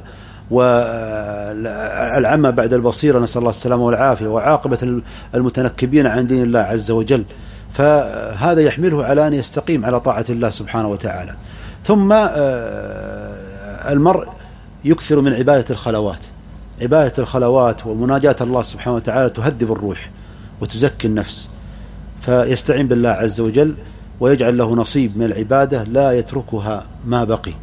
والعمى بعد البصيرة، نسأل الله السلامة والعافية، وعاقبة المتنكبين عن دين الله عز وجل. فهذا يحمله على أن يستقيم على طاعة الله سبحانه وتعالى. ثم المرء يكثر من عبادة الخلوات. عبادة الخلوات ومناجاة الله سبحانه وتعالى تهذب الروح وتزكي النفس، فيستعين بالله عز وجل ويجعل له نصيب من العبادة لا يتركها ما بقي.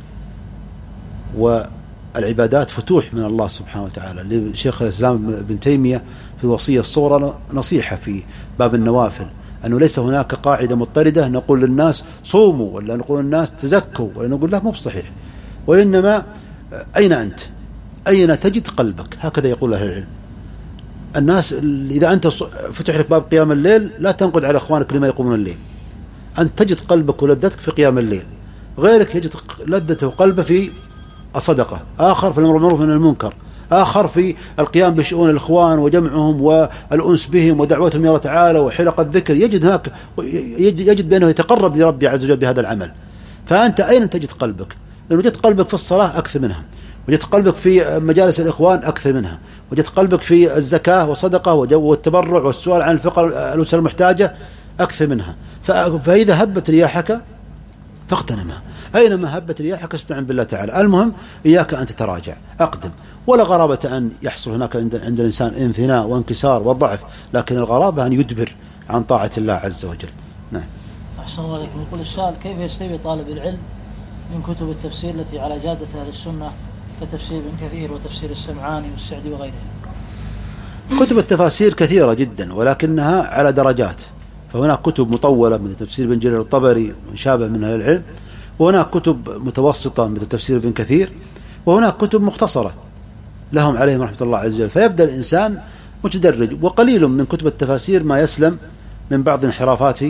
والعبادات فتوح من الله سبحانه وتعالى. لشيخ الإسلام ابن تيمية في الوصية الصغرى نصيحة في باب النوافل، أنه ليس هناك قاعدة مضطردة نقول للناس صوموا ولا نقول للناس تزكوا ولا نقول له مو بصحيح، وإنما أين أنت؟ أين تجد قلبك؟ هكذا يقول أهل العلم. الناس إذا أنت فتح لك باب قيام الليل لا تنقد على إخوانك لما يقومون الليل. أنت تجد قلبك ولذتك في قيام الليل، غيرك يجد لذته وقلبه في الصدقة، آخر في الأمر بالمعروف والنهي عن المنكر، آخر في القيام بشؤون الإخوان وجمعهم والأنس بهم ودعوتهم إلى الله تعالى وحلق الذكر. يجد هناك يجد بأنه يتقرب لربي عز وجل بهذا العمل. فأنت أين تجد قلبك؟ إن وجدت قلبك في الصلاة أكثر منها، وجدت قلبك في مجالس الإخوان أكثر منها، وجدت قلبك في الزكاة والصدقة والتبرع والسؤال عن الفقر الأسر المحتاجة أكثر منها. فإذا هبت رياحك فاغتنمها، أينما هبت رياحك استعن بالله تعالى. المهم إياك أن تتراجع، أقدم. ولا غرابة أن يحصل هناك عند الإنسان انثناء وانكسار وضعف، لكن الغرابة أن يدبر عن طاعة الله عز وجل. نعم. أحسن الله عليكم. يقول السائل: كيف يستوي طالب العلم من كتب التفسير التي على جادة أهل السنة كتفسير ابن كثير وتفسير السمعاني والسعدي وغيرها؟ كتب التفاسير كثيرة جدا ولكنها على درجات. فهناك كتب مطولة مثل تفسير ابن جرير الطبري ومن شابه من أهل العلم، وهناك كتب متوسطة مثل تفسير ابن كثير، وهناك كتب مختصرة لهم عليهم رحمة الله عز وجل. فيبدأ الإنسان متدرج، وقليل من كتب التفاسير ما يسلم من بعض انحرافات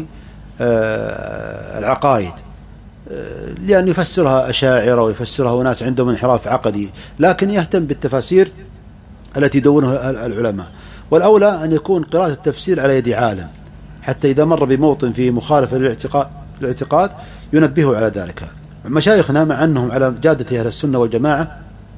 العقائد، لأن يفسرها أشاعرة ويفسرها ناس عندهم انحراف عقدي، لكن يهتم بالتفاسير التي دونها العلماء. والأولى أن يكون قراءة التفسير على يد عالم، حتى إذا مر بموطن فيه مخالفة للاعتقاد ينبهه على ذلك. مشايخنا مع أنهم على جادة أهل السنة والجماعة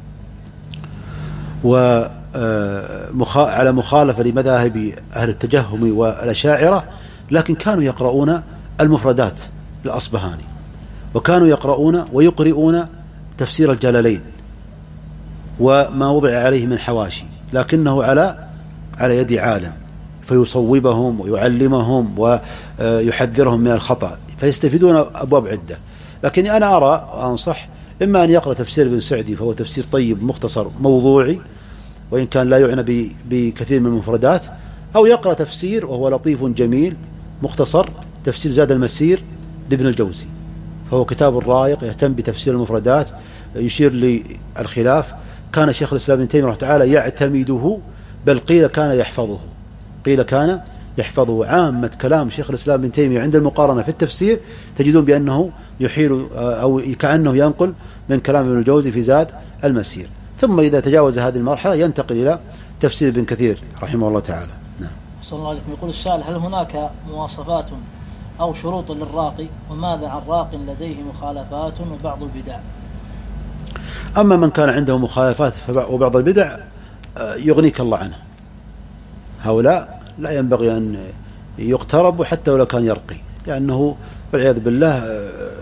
وعلى مخالفة لمذاهب أهل التجهم والأشاعرة، لكن كانوا يقرؤون المفردات للأصبهاني، وكانوا يقرؤون ويقرؤون تفسير الجلالين وما وضع عليه من حواشي، لكنه على يد عالم فيصوبهم ويعلمهم ويحذرهم من الخطأ، فيستفيدون أبواب عدة. لكن أنا أرى وأنصح إما أن يقرأ تفسير ابن سعدي فهو تفسير طيب مختصر موضوعي وإن كان لا يعنى بكثير من المفردات، أو يقرأ تفسير وهو لطيف جميل مختصر تفسير زاد المسير لابن الجوزي، فهو كتاب رائق يهتم بتفسير المفردات، يشير للخلاف. كان شيخ الإسلام ابن تيمية رحمه الله تعالى يعتمده، بل قيل كان يحفظه. عامة كلام شيخ الإسلام ابن تيمية عند المقارنة في التفسير تجدون بأنه يحيل أو كأنه ينقل من كلام ابن الجوزي في زاد المسير. ثم إذا تجاوز هذه المرحلة ينتقل إلى تفسير ابن كثير رحمه الله تعالى. نعم. صلى الله عليكم. يقول السائل: هل هناك مواصفات أو شروط للراقي، وماذا عن راق لديه مخالفات وبعض البدع؟ أما من كان عنده مخالفات وبعض البدع يغنيك الله عنه، هؤلاء لا ينبغي أن يقترب حتى ولو كان يرقي، لأنه والعياذ بالله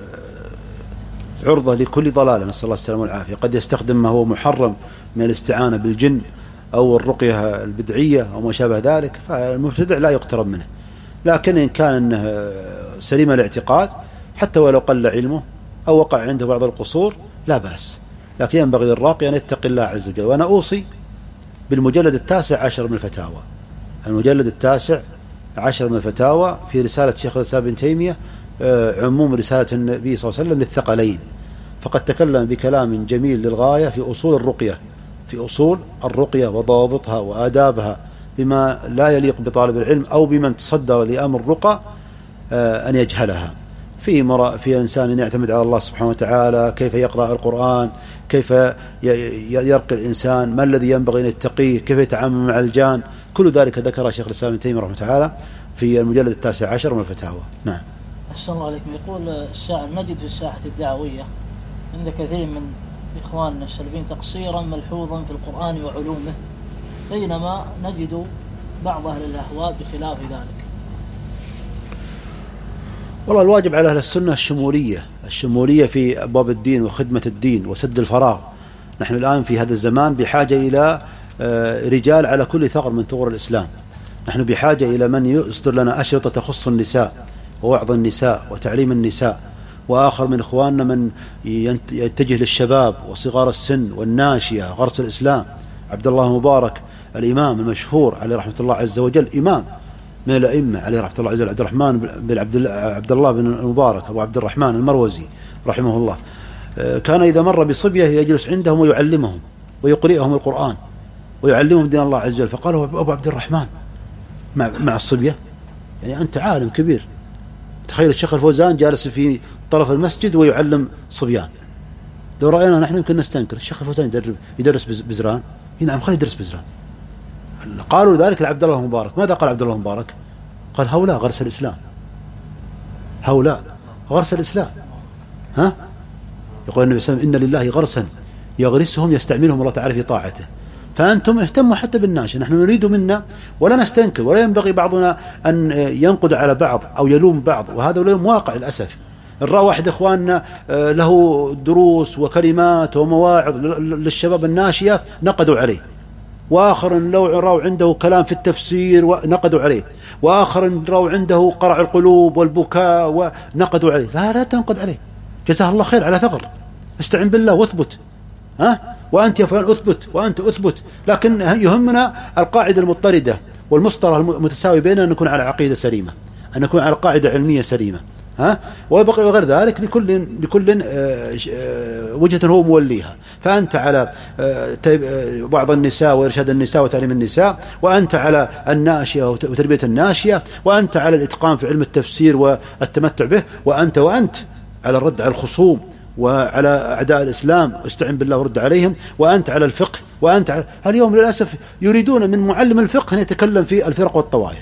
عرضة لكل ضلال، نسأل الله السلامة والعافية. قد يستخدم ما هو محرم من الاستعانة بالجن أو الرقية البدعية أو ما شابه ذلك، فالمبتدع لا يقترب منه. لكن إن كان أنه سليم الاعتقاد حتى ولو قل علمه أو وقع عنده بعض القصور لا بأس، لكن ينبغي للراقي أن يتقي الله عز وجل. وأنا أوصي بالمجلد 19 من الفتاوى، المجلد 19 من الفتاوى في رسالة شيخ الإسلام ابن تيمية، عموم رسالة النبي صلى الله عليه وسلم للثقلين، فقد تكلم بكلام جميل للغاية في أصول الرقية، في أصول الرقية وضوابطها وآدابها، بما لا يليق بطالب العلم أو بمن تصدر لأمر الرقى أن يجهلها. في إنسان يعتمد على الله سبحانه وتعالى، كيف يقرأ القرآن، كيف يرقي الإنسان، ما الذي ينبغي أن يتقيه، كيف يتعامل مع الجان، كل ذلك ذكر شيخ الإسلام ابن تيمية رحمه الله تعالى في المجلد 19 من الفتاوى. نعم. أحسن الله عليكم. يقول السائل: نجد في الساحة الدعوية عند كثير من إخواننا السلفيين تقصيرا ملحوظا في القرآن وعلومه، بينما نجد بعض أهل الأهواء بخلاف ذلك. والله الواجب على أهل السنة الشمولية في أبواب الدين وخدمة الدين وسد الفراغ. نحن الآن في هذا الزمان بحاجة إلى رجال على كل ثغر من ثغور الإسلام. نحن بحاجة إلى من يصدر لنا أشرطة تخص النساء ووعظ النساء وتعليم النساء، وآخر من إخواننا من يتجه للشباب وصغار السن والناشئة غرس الإسلام. عبد الله مبارك الإمام المشهور عليه رحمة الله عز وجل، إمام من الأئمة عليه رحمة الله عز وجل، عبد الرحمن بن عبد الله بن المبارك أبو عبد الرحمن المروزي رحمه الله، كان إذا مر بصبية يجلس عندهم ويعلمهم ويقرئهم القرآن ويعلمهم دين الله عز وجل. فقالوا: أبو عبد الرحمن مع الصبية؟ يعني أنت عالم كبير. تخيل الشيخ الفوزان جالس في طرف المسجد ويعلم صبيان. لو رأينا نحن يمكن نستنكر، الشيخ الفوزان يدرس بزران؟ نعم، خلي يدرس بزران. قالوا ذلك لعبد الله المبارك. ماذا قال عبد الله المبارك؟ قال: هؤلاء غرس الإسلام، هؤلاء غرس الإسلام. يقول النبي صلى الله عليه وسلم: إن لله غرسا يغرسهم يستعملهم الله تعالى في طاعته. فأنتم اهتموا حتى بالناشئ. نحن نريد منا ولا نستنكر، ولا ينبغي بعضنا أن ينقد على بعض أو يلوم بعض، وهذا اليوم واقع للأسف. الرأى واحد إخواننا له دروس وكلمات ومواعظ للشباب الناشئة نقدوا عليه، وآخر لو رأوا عنده كلام في التفسير ونقدوا عليه، وآخر رأوا عنده قرع القلوب والبكاء ونقدوا عليه. لا تنقد عليه، جزاه الله خير على ثغر، استعن بالله واثبت. وأنت يا فلان أثبت، وأنت أثبت. لكن يهمنا القاعدة المضطردة والمسطرة المتساوي بيننا، أن نكون على عقيدة سليمة، أن نكون على قاعدة علمية سليمة. ويبقى وغير ذلك لكل وجهة هو موليها. فأنت على بعض النساء وإرشاد النساء وتعليم النساء، وأنت على الناشئة وتربية الناشئة، وأنت على الإتقان في علم التفسير والتمتع به، وأنت على الرد على الخصوم وعلى أعداء الإسلام واستعن بالله ورد عليهم، وأنت على الفقه، وأنت على... اليوم للأسف يريدون من معلم الفقه أن يتكلم في الفرق والطوائف.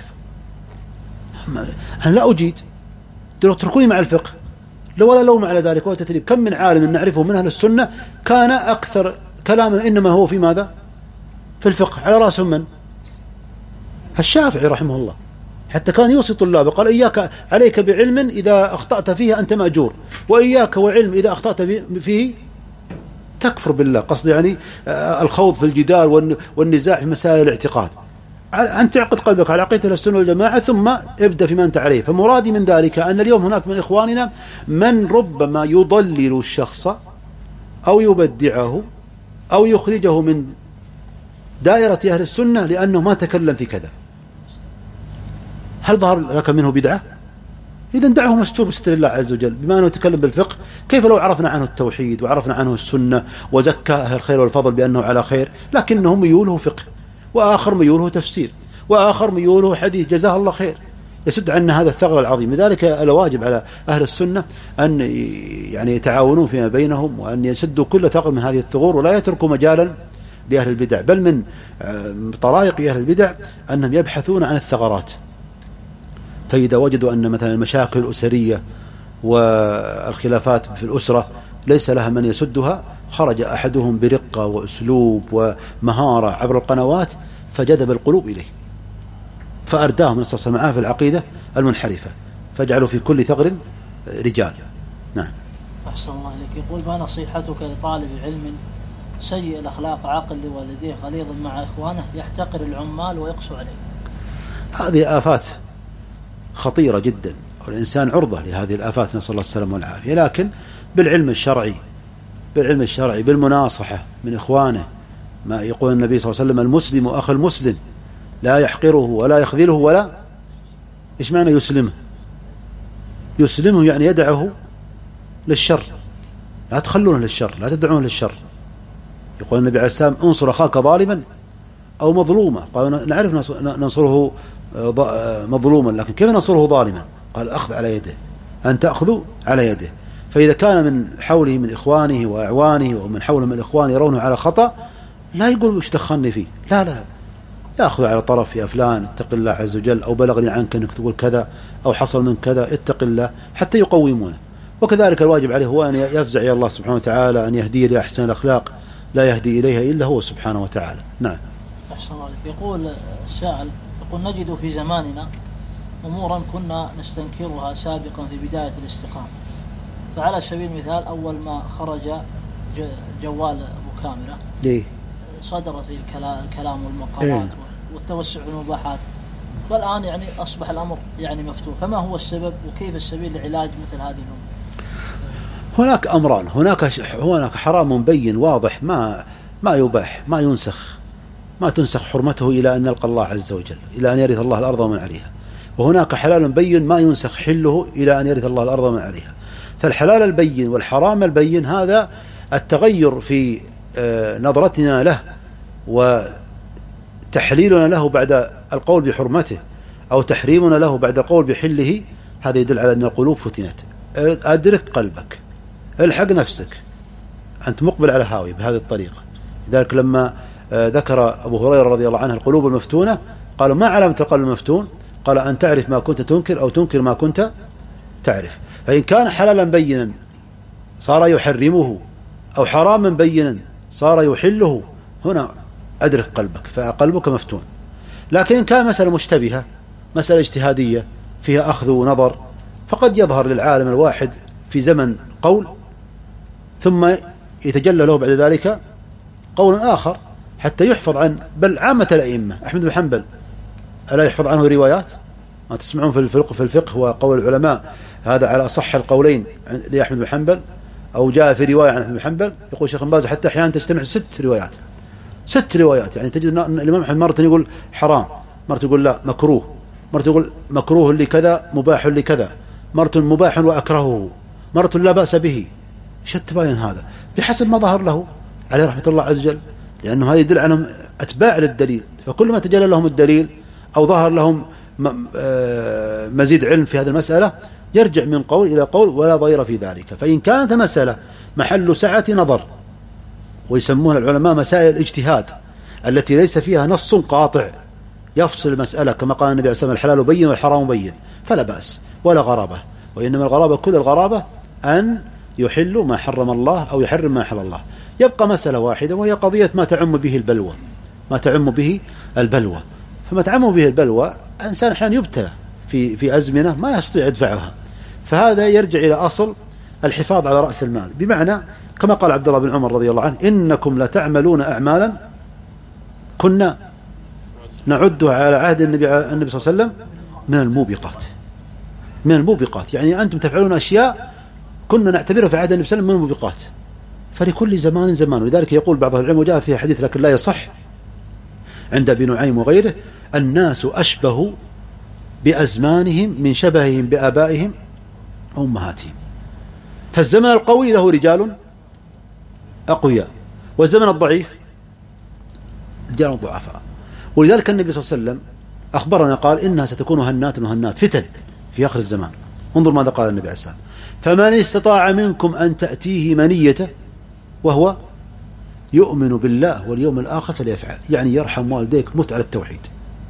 أنا لا أجيد، تركوني مع الفقه ولا لوم على ذلك ولا تثريب. كم من عالم نعرفه من أهل السنة كان أكثر كلامه إنما هو في ماذا؟ في الفقه. على رأسهم من؟ الشافعي رحمه الله، حتى كان يوصي طلابه قال: إياك عليك بعلم إذا أخطأت فيه أنت مأجور، وإياك وعلم إذا أخطأت فيه تكفر بالله. قصد يعني الخوض في الجدال والنزاع في مسائل الاعتقاد. أن تعقد قلبك على عقيدة السنة والجماعة، ثم ابدأ فيما أنت عليه. فمرادي من ذلك أن اليوم هناك من إخواننا من ربما يضلل الشخص أو يبدعه أو يخرجه من دائرة أهل السنة لأنه ما تكلم في كذا. هل ظهر لك منه بدعة؟ إذن دعه مستور بستر الله عز وجل، بما أنه يتكلم بالفقه. كيف لو عرفنا عنه التوحيد وعرفنا عنه السنة وزكى أهل الخير والفضل بأنه على خير، لكنه ميوله فقه، وآخر ميوله تفسير، وآخر ميوله حديث، جزاه الله خير، يسد عنا هذا الثغر العظيم. لذلك الواجب على أهل السنة أن يعني يتعاونون فيما بينهم، وأن يسدوا كل ثغر من هذه الثغور، ولا يتركوا مجالا لأهل البدع. بل من طرائق أهل البدع أنهم يبحثون عن الثغرات، فإذا وجدوا أن مثلا المشاكل الأسرية والخلافات في الأسرة ليس لها من يسدها، خرج أحدهم برقة وأسلوب ومهارة عبر القنوات فجذب القلوب إليه، فأرداهم نسأل الله معاه في العقيدة المنحرفة، فاجعلوا في كل ثغر رجال. نعم. أحسن الله عليك. يقول: ما نصيحتك لطالب علم سيء الأخلاق عاقل لوالديه غليظ مع إخوانه يحتقر العمال ويقسو عليه؟ هذه آفات خطيرة جدا، والإنسان عرضة لهذه الآفات، نسأل الله السلامة والعافية. لكن بالعلم الشرعي، بالمناصحة من إخوانه. ما يقول النبي صلى الله عليه وسلم: المسلم أخو المسلم لا يحقره ولا يخذله ولا إيش معنى يسلمه؟ يسلمه يعني يدعه للشر، لا تخلونه للشر، لا تدعونه للشر. يقول النبي عليه السلام: انصر أخاك ظالما أو مظلوما. قال: نعرف ننصره مظلوما، لكن كيف ننصره ظالما؟ قال: أخذ على يده، أن تأخذوا على يده. فإذا كان من حوله من إخوانه وأعوانه ومن حوله من الإخوان يرونه على خطأ، لا يقول وش دخلني فيه، لا يأخذ على طرف: يا فلان اتق الله عز وجل، أو بلغني عنك أنك تقول كذا، أو حصل من كذا، اتق الله، حتى يقومونه. وكذلك الواجب عليه هو أن يفزع إلى الله سبحانه وتعالى أن يهدي لأحسن الأخلاق، لا يهدي إليها إلا هو سبحانه وتعالى. نعم. أحسن الله. يقول السائل: يقول نجد في زماننا أمورا كنا نستنكرها سابقا في بداية الاستقامة، فعلى سبيل المثال أول ما خرج جوال أبو كاميرا ليه؟ صدر في الكلام والمقالات والتوسع في المباحات، والآن يعني أصبح الأمر يعني مفتوح، فما هو السبب وكيف السبيل لعلاج مثل هذه الأمور؟ هناك أمران، هناك حرام مبين واضح ما يباح، ما ينسخ، ما تنسخ حرمته إلى أن نلقى الله عز وجل، إلى أن يرث الله الأرض ومن عليها. وهناك حلال بين ما ينسخ حله إلى أن يرث الله الأرض ومن عليها. فالحلال البين والحرام البين هذا التغير في نظرتنا له وتحليلنا له بعد القول بحرمته، أو تحريمنا له بعد القول بحله، هذا يدل على أن القلوب فتنت. أدرك قلبك، الحق نفسك، أنت مقبل على هاوي بهذه الطريقة. لذلك لما ذكر أبو هريرة رضي الله عنه القلوب المفتونة، قالوا: ما علامة القلب المفتون؟ قال: أن تعرف ما كنت تنكر، أو تنكر ما كنت تعرف. فإن كان حلالا بينا صار يحرمه، أو حراما بينا صار يحله، هنا أدرك قلبك، فقلبك مفتون. لكن إن كان مسألة مشتبهة، مسألة اجتهادية فيها أخذ ونظر، فقد يظهر للعالم الواحد في زمن قول، ثم يتجلى له بعد ذلك قول آخر، حتى يحفظ عن بل عامة الأئمة. أحمد بن حنبل ألا يحفظ عنه روايات؟ ما تسمعون في الفقه وقول العلماء هذا على أصح القولين لأحمد بن حنبل، أو جاء في رواية عن أحمد بن حنبل يقول شيخ باز حتى أحيانا تجتمع 6 روايات، يعني تجد الإمام أحمد مرة يقول حرام، مرة يقول لا مكروه، مرة يقول مكروه لكذا مباح لكذا، مرة مباح وأكرهه، مرة لا بأس به. شت باين هذا بحسب ما ظهر له عليه رحمة الله عز وجل، لأنه هذا يدل عنهم أتباع للدليل. فكل ما تجلى لهم الدليل أو ظهر لهم مزيد علم في هذه المسألة يرجع من قول إلى قول ولا ضير في ذلك. فإن كانت المسألة محل سعة نظر، ويسمونها العلماء مسائل الاجتهاد التي ليس فيها نص قاطع يفصل المسألة، كما قال النبي عليه الصلاة والسلام: الحلال بين والحرام بين، فلا بأس ولا غرابة. وإنما الغرابة، كل الغرابة أن يحل ما حرم الله أو يحرم ما حل الله. يبقى مسألة واحدة، وهي قضية ما تعم به البلوى. فما تعم به البلوى إنسان أحيانا يبتلى في أزمنة ما يستطيع يدفعها، فهذا يرجع إلى أصل الحفاظ على رأس المال، بمعنى كما قال عبد الله بن عمر رضي الله عنه: إنكم لتعملون أعمالا كنا نعدها على عهد النبي صلى الله عليه وسلم من الموبقات. يعني أنتم تفعلون أشياء كنا نعتبرها في عهد النبي صلى الله عليه وسلم من الموبقات. فلكل زمان، ولذلك يقول بعض العلماء، وجاء فيه حديث لكن لا يصح عند أبي نعيم وغيره: الناس أشبه بأزمانهم من شبههم بآبائهم وأمهاتهم. فالزمن القوي له رجال أقوياء، والزمن الضعيف رجال ضعفاء. ولذلك النبي صلى الله عليه وسلم أخبرنا قال: إنها ستكون هنات وهنات، فتن في آخر الزمان. انظر ماذا قال النبي عليه الصلاة والسلام: فمن استطاع منكم أن تأتيه منيته وهو يؤمن بالله واليوم الآخر فليفعل. يعني يرحم والديك، مت على التوحيد.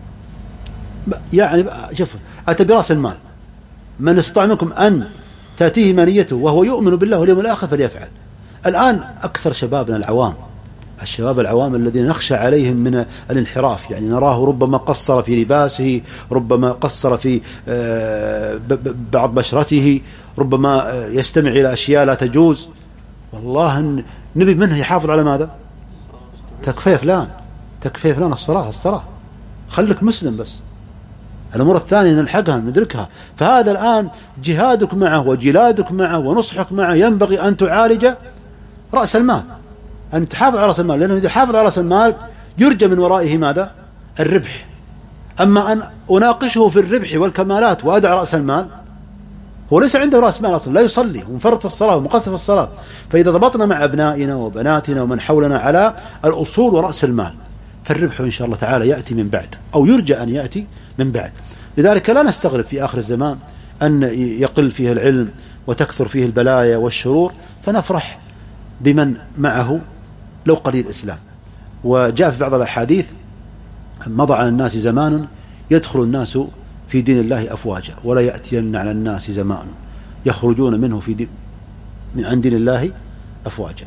يعني شوف، أتى برأس المال: من استطاع منكم أن تأتيه منيته وهو يؤمن بالله واليوم الآخر فليفعل. الآن أكثر شبابنا الشباب العوام الذين نخشى عليهم من الانحراف، يعني نراه ربما قصر في لباسه، ربما قصر في بعض بشرته، ربما يستمع إلى أشياء لا تجوز. والله نبي منه يحافظ على ماذا؟ تكفي فلان الصلاة، خلك مسلم بس، الأمور الثانية نلحقها ندركها. فهذا الآن جهادك معه وجلادك معه ونصحك معه ينبغي أن تعالج رأس المال، أن تحافظ على رأس المال، لأنه إذا حافظ على رأس المال يرجى من ورائه ماذا؟ الربح. أما أن أناقشه في الربح والكمالات وأدع رأس المال، هو ليس عنده رأس مال أصلا، لا يصلي ومفرط في الصلاة ومقصر في الصلاة. فإذا ضبطنا مع أبنائنا وبناتنا ومن حولنا على الأصول ورأس المال، فالربح إن شاء الله تعالى يأتي من بعد، أو يرجى أن يأتي من بعد. لذلك لا نستغرب في آخر الزمان أن يقل فيه العلم وتكثر فيه البلايا والشرور، فنفرح بمن معه لو قليل إسلام. وجاء في بعض الأحاديث مضى على الناس زمان يدخل الناس في دين الله أفواجا، ولا يأتين على الناس زمان يخرجون منه عن دين الله أفواجا.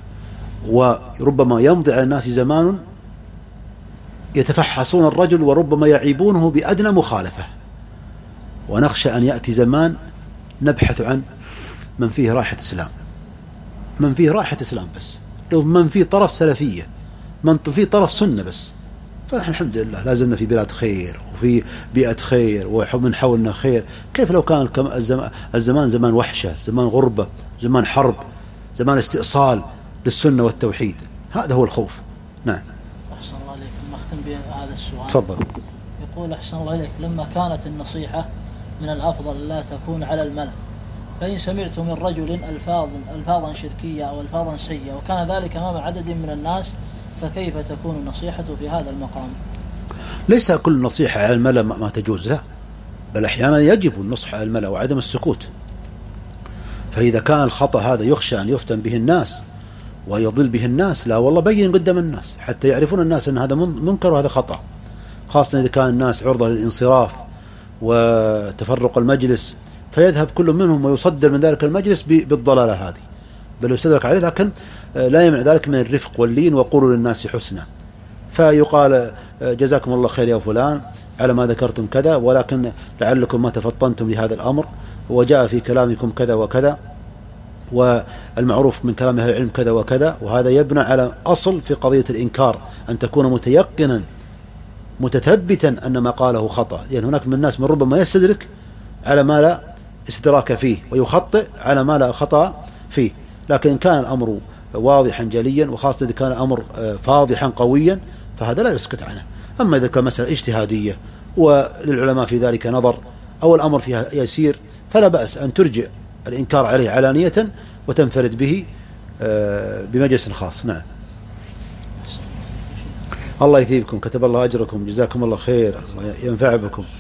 وربما يمضي على الناس زمان يتفحصون الرجل وربما يعيبونه بأدنى مخالفة. ونخشى أن يأتي زمان نبحث عن من فيه راحة إسلام، من فيه راحة إسلام بس، لو من فيه طرف سلفية، من فيه طرف سنة بس. فنحن الحمد لله لازلنا في بلاد خير وفي بيئة خير ومن حولنا خير. كيف لو كان الزمان زمان وحشة، زمان غربة، زمان حرب، زمان استئصال للسنة والتوحيد؟ هذا هو الخوف. نعم. أحسن الله عليك. نختم بهذا السؤال. تفضل. يقول أحسن الله عليك: لما كانت النصيحة من الأفضل لا تكون على الملأ، فإن سمعت من رجل ألفاظا شركية أو ألفاظا سيئة وكان ذلك أمام عدد من الناس، فكيف تكون النصيحة في هذا المقام؟ ليس كل نصيحة على الملأ ما تجوز، لا، بل أحيانا يجب النصح على الملأ وعدم السكوت. فإذا كان الخطأ هذا يخشى أن يفتن به الناس ويضل به الناس، لا والله بين قدام الناس حتى يعرفون الناس أن هذا منكر وهذا خطأ، خاصة إذا كان الناس عرضة للانصراف وتفرق المجلس، فيذهب كل منهم ويصدر من ذلك المجلس بالضلالة هذه، بل يستدرك عليه. لكن لا يمنع ذلك من الرفق واللين، وقولوا للناس حسنا. فيقال: جزاكم الله خير يا فلان على ما ذكرتم كذا، ولكن لعلكم ما تفطنتم لهذا الأمر، وجاء في كلامكم كذا وكذا، والمعروف من كلام أهل العلم كذا وكذا. وهذا يبنى على أصل في قضية الإنكار، أن تكون متيقنا متثبتا أن ما قاله خطأ. يعني هناك من الناس من ربما يستدرك على ما لا استدراك فيه ويخطئ على ما لا خطأ فيه. لكن كان الأمر واضحا جليا، وخاصة إذا كان الأمر فاضحا قويا، فهذا لا يسكت عنه. أما إذا كان مسألة اجتهادية وللعلماء في ذلك نظر، أو الأمر فيها يسير، فلا بأس أن ترجع الإنكار عليه علانية وتنفرد به بمجلس خاص. نعم. الله يثيبكم، كتب الله أجركم، جزاكم الله خير، الله ينفع بكم.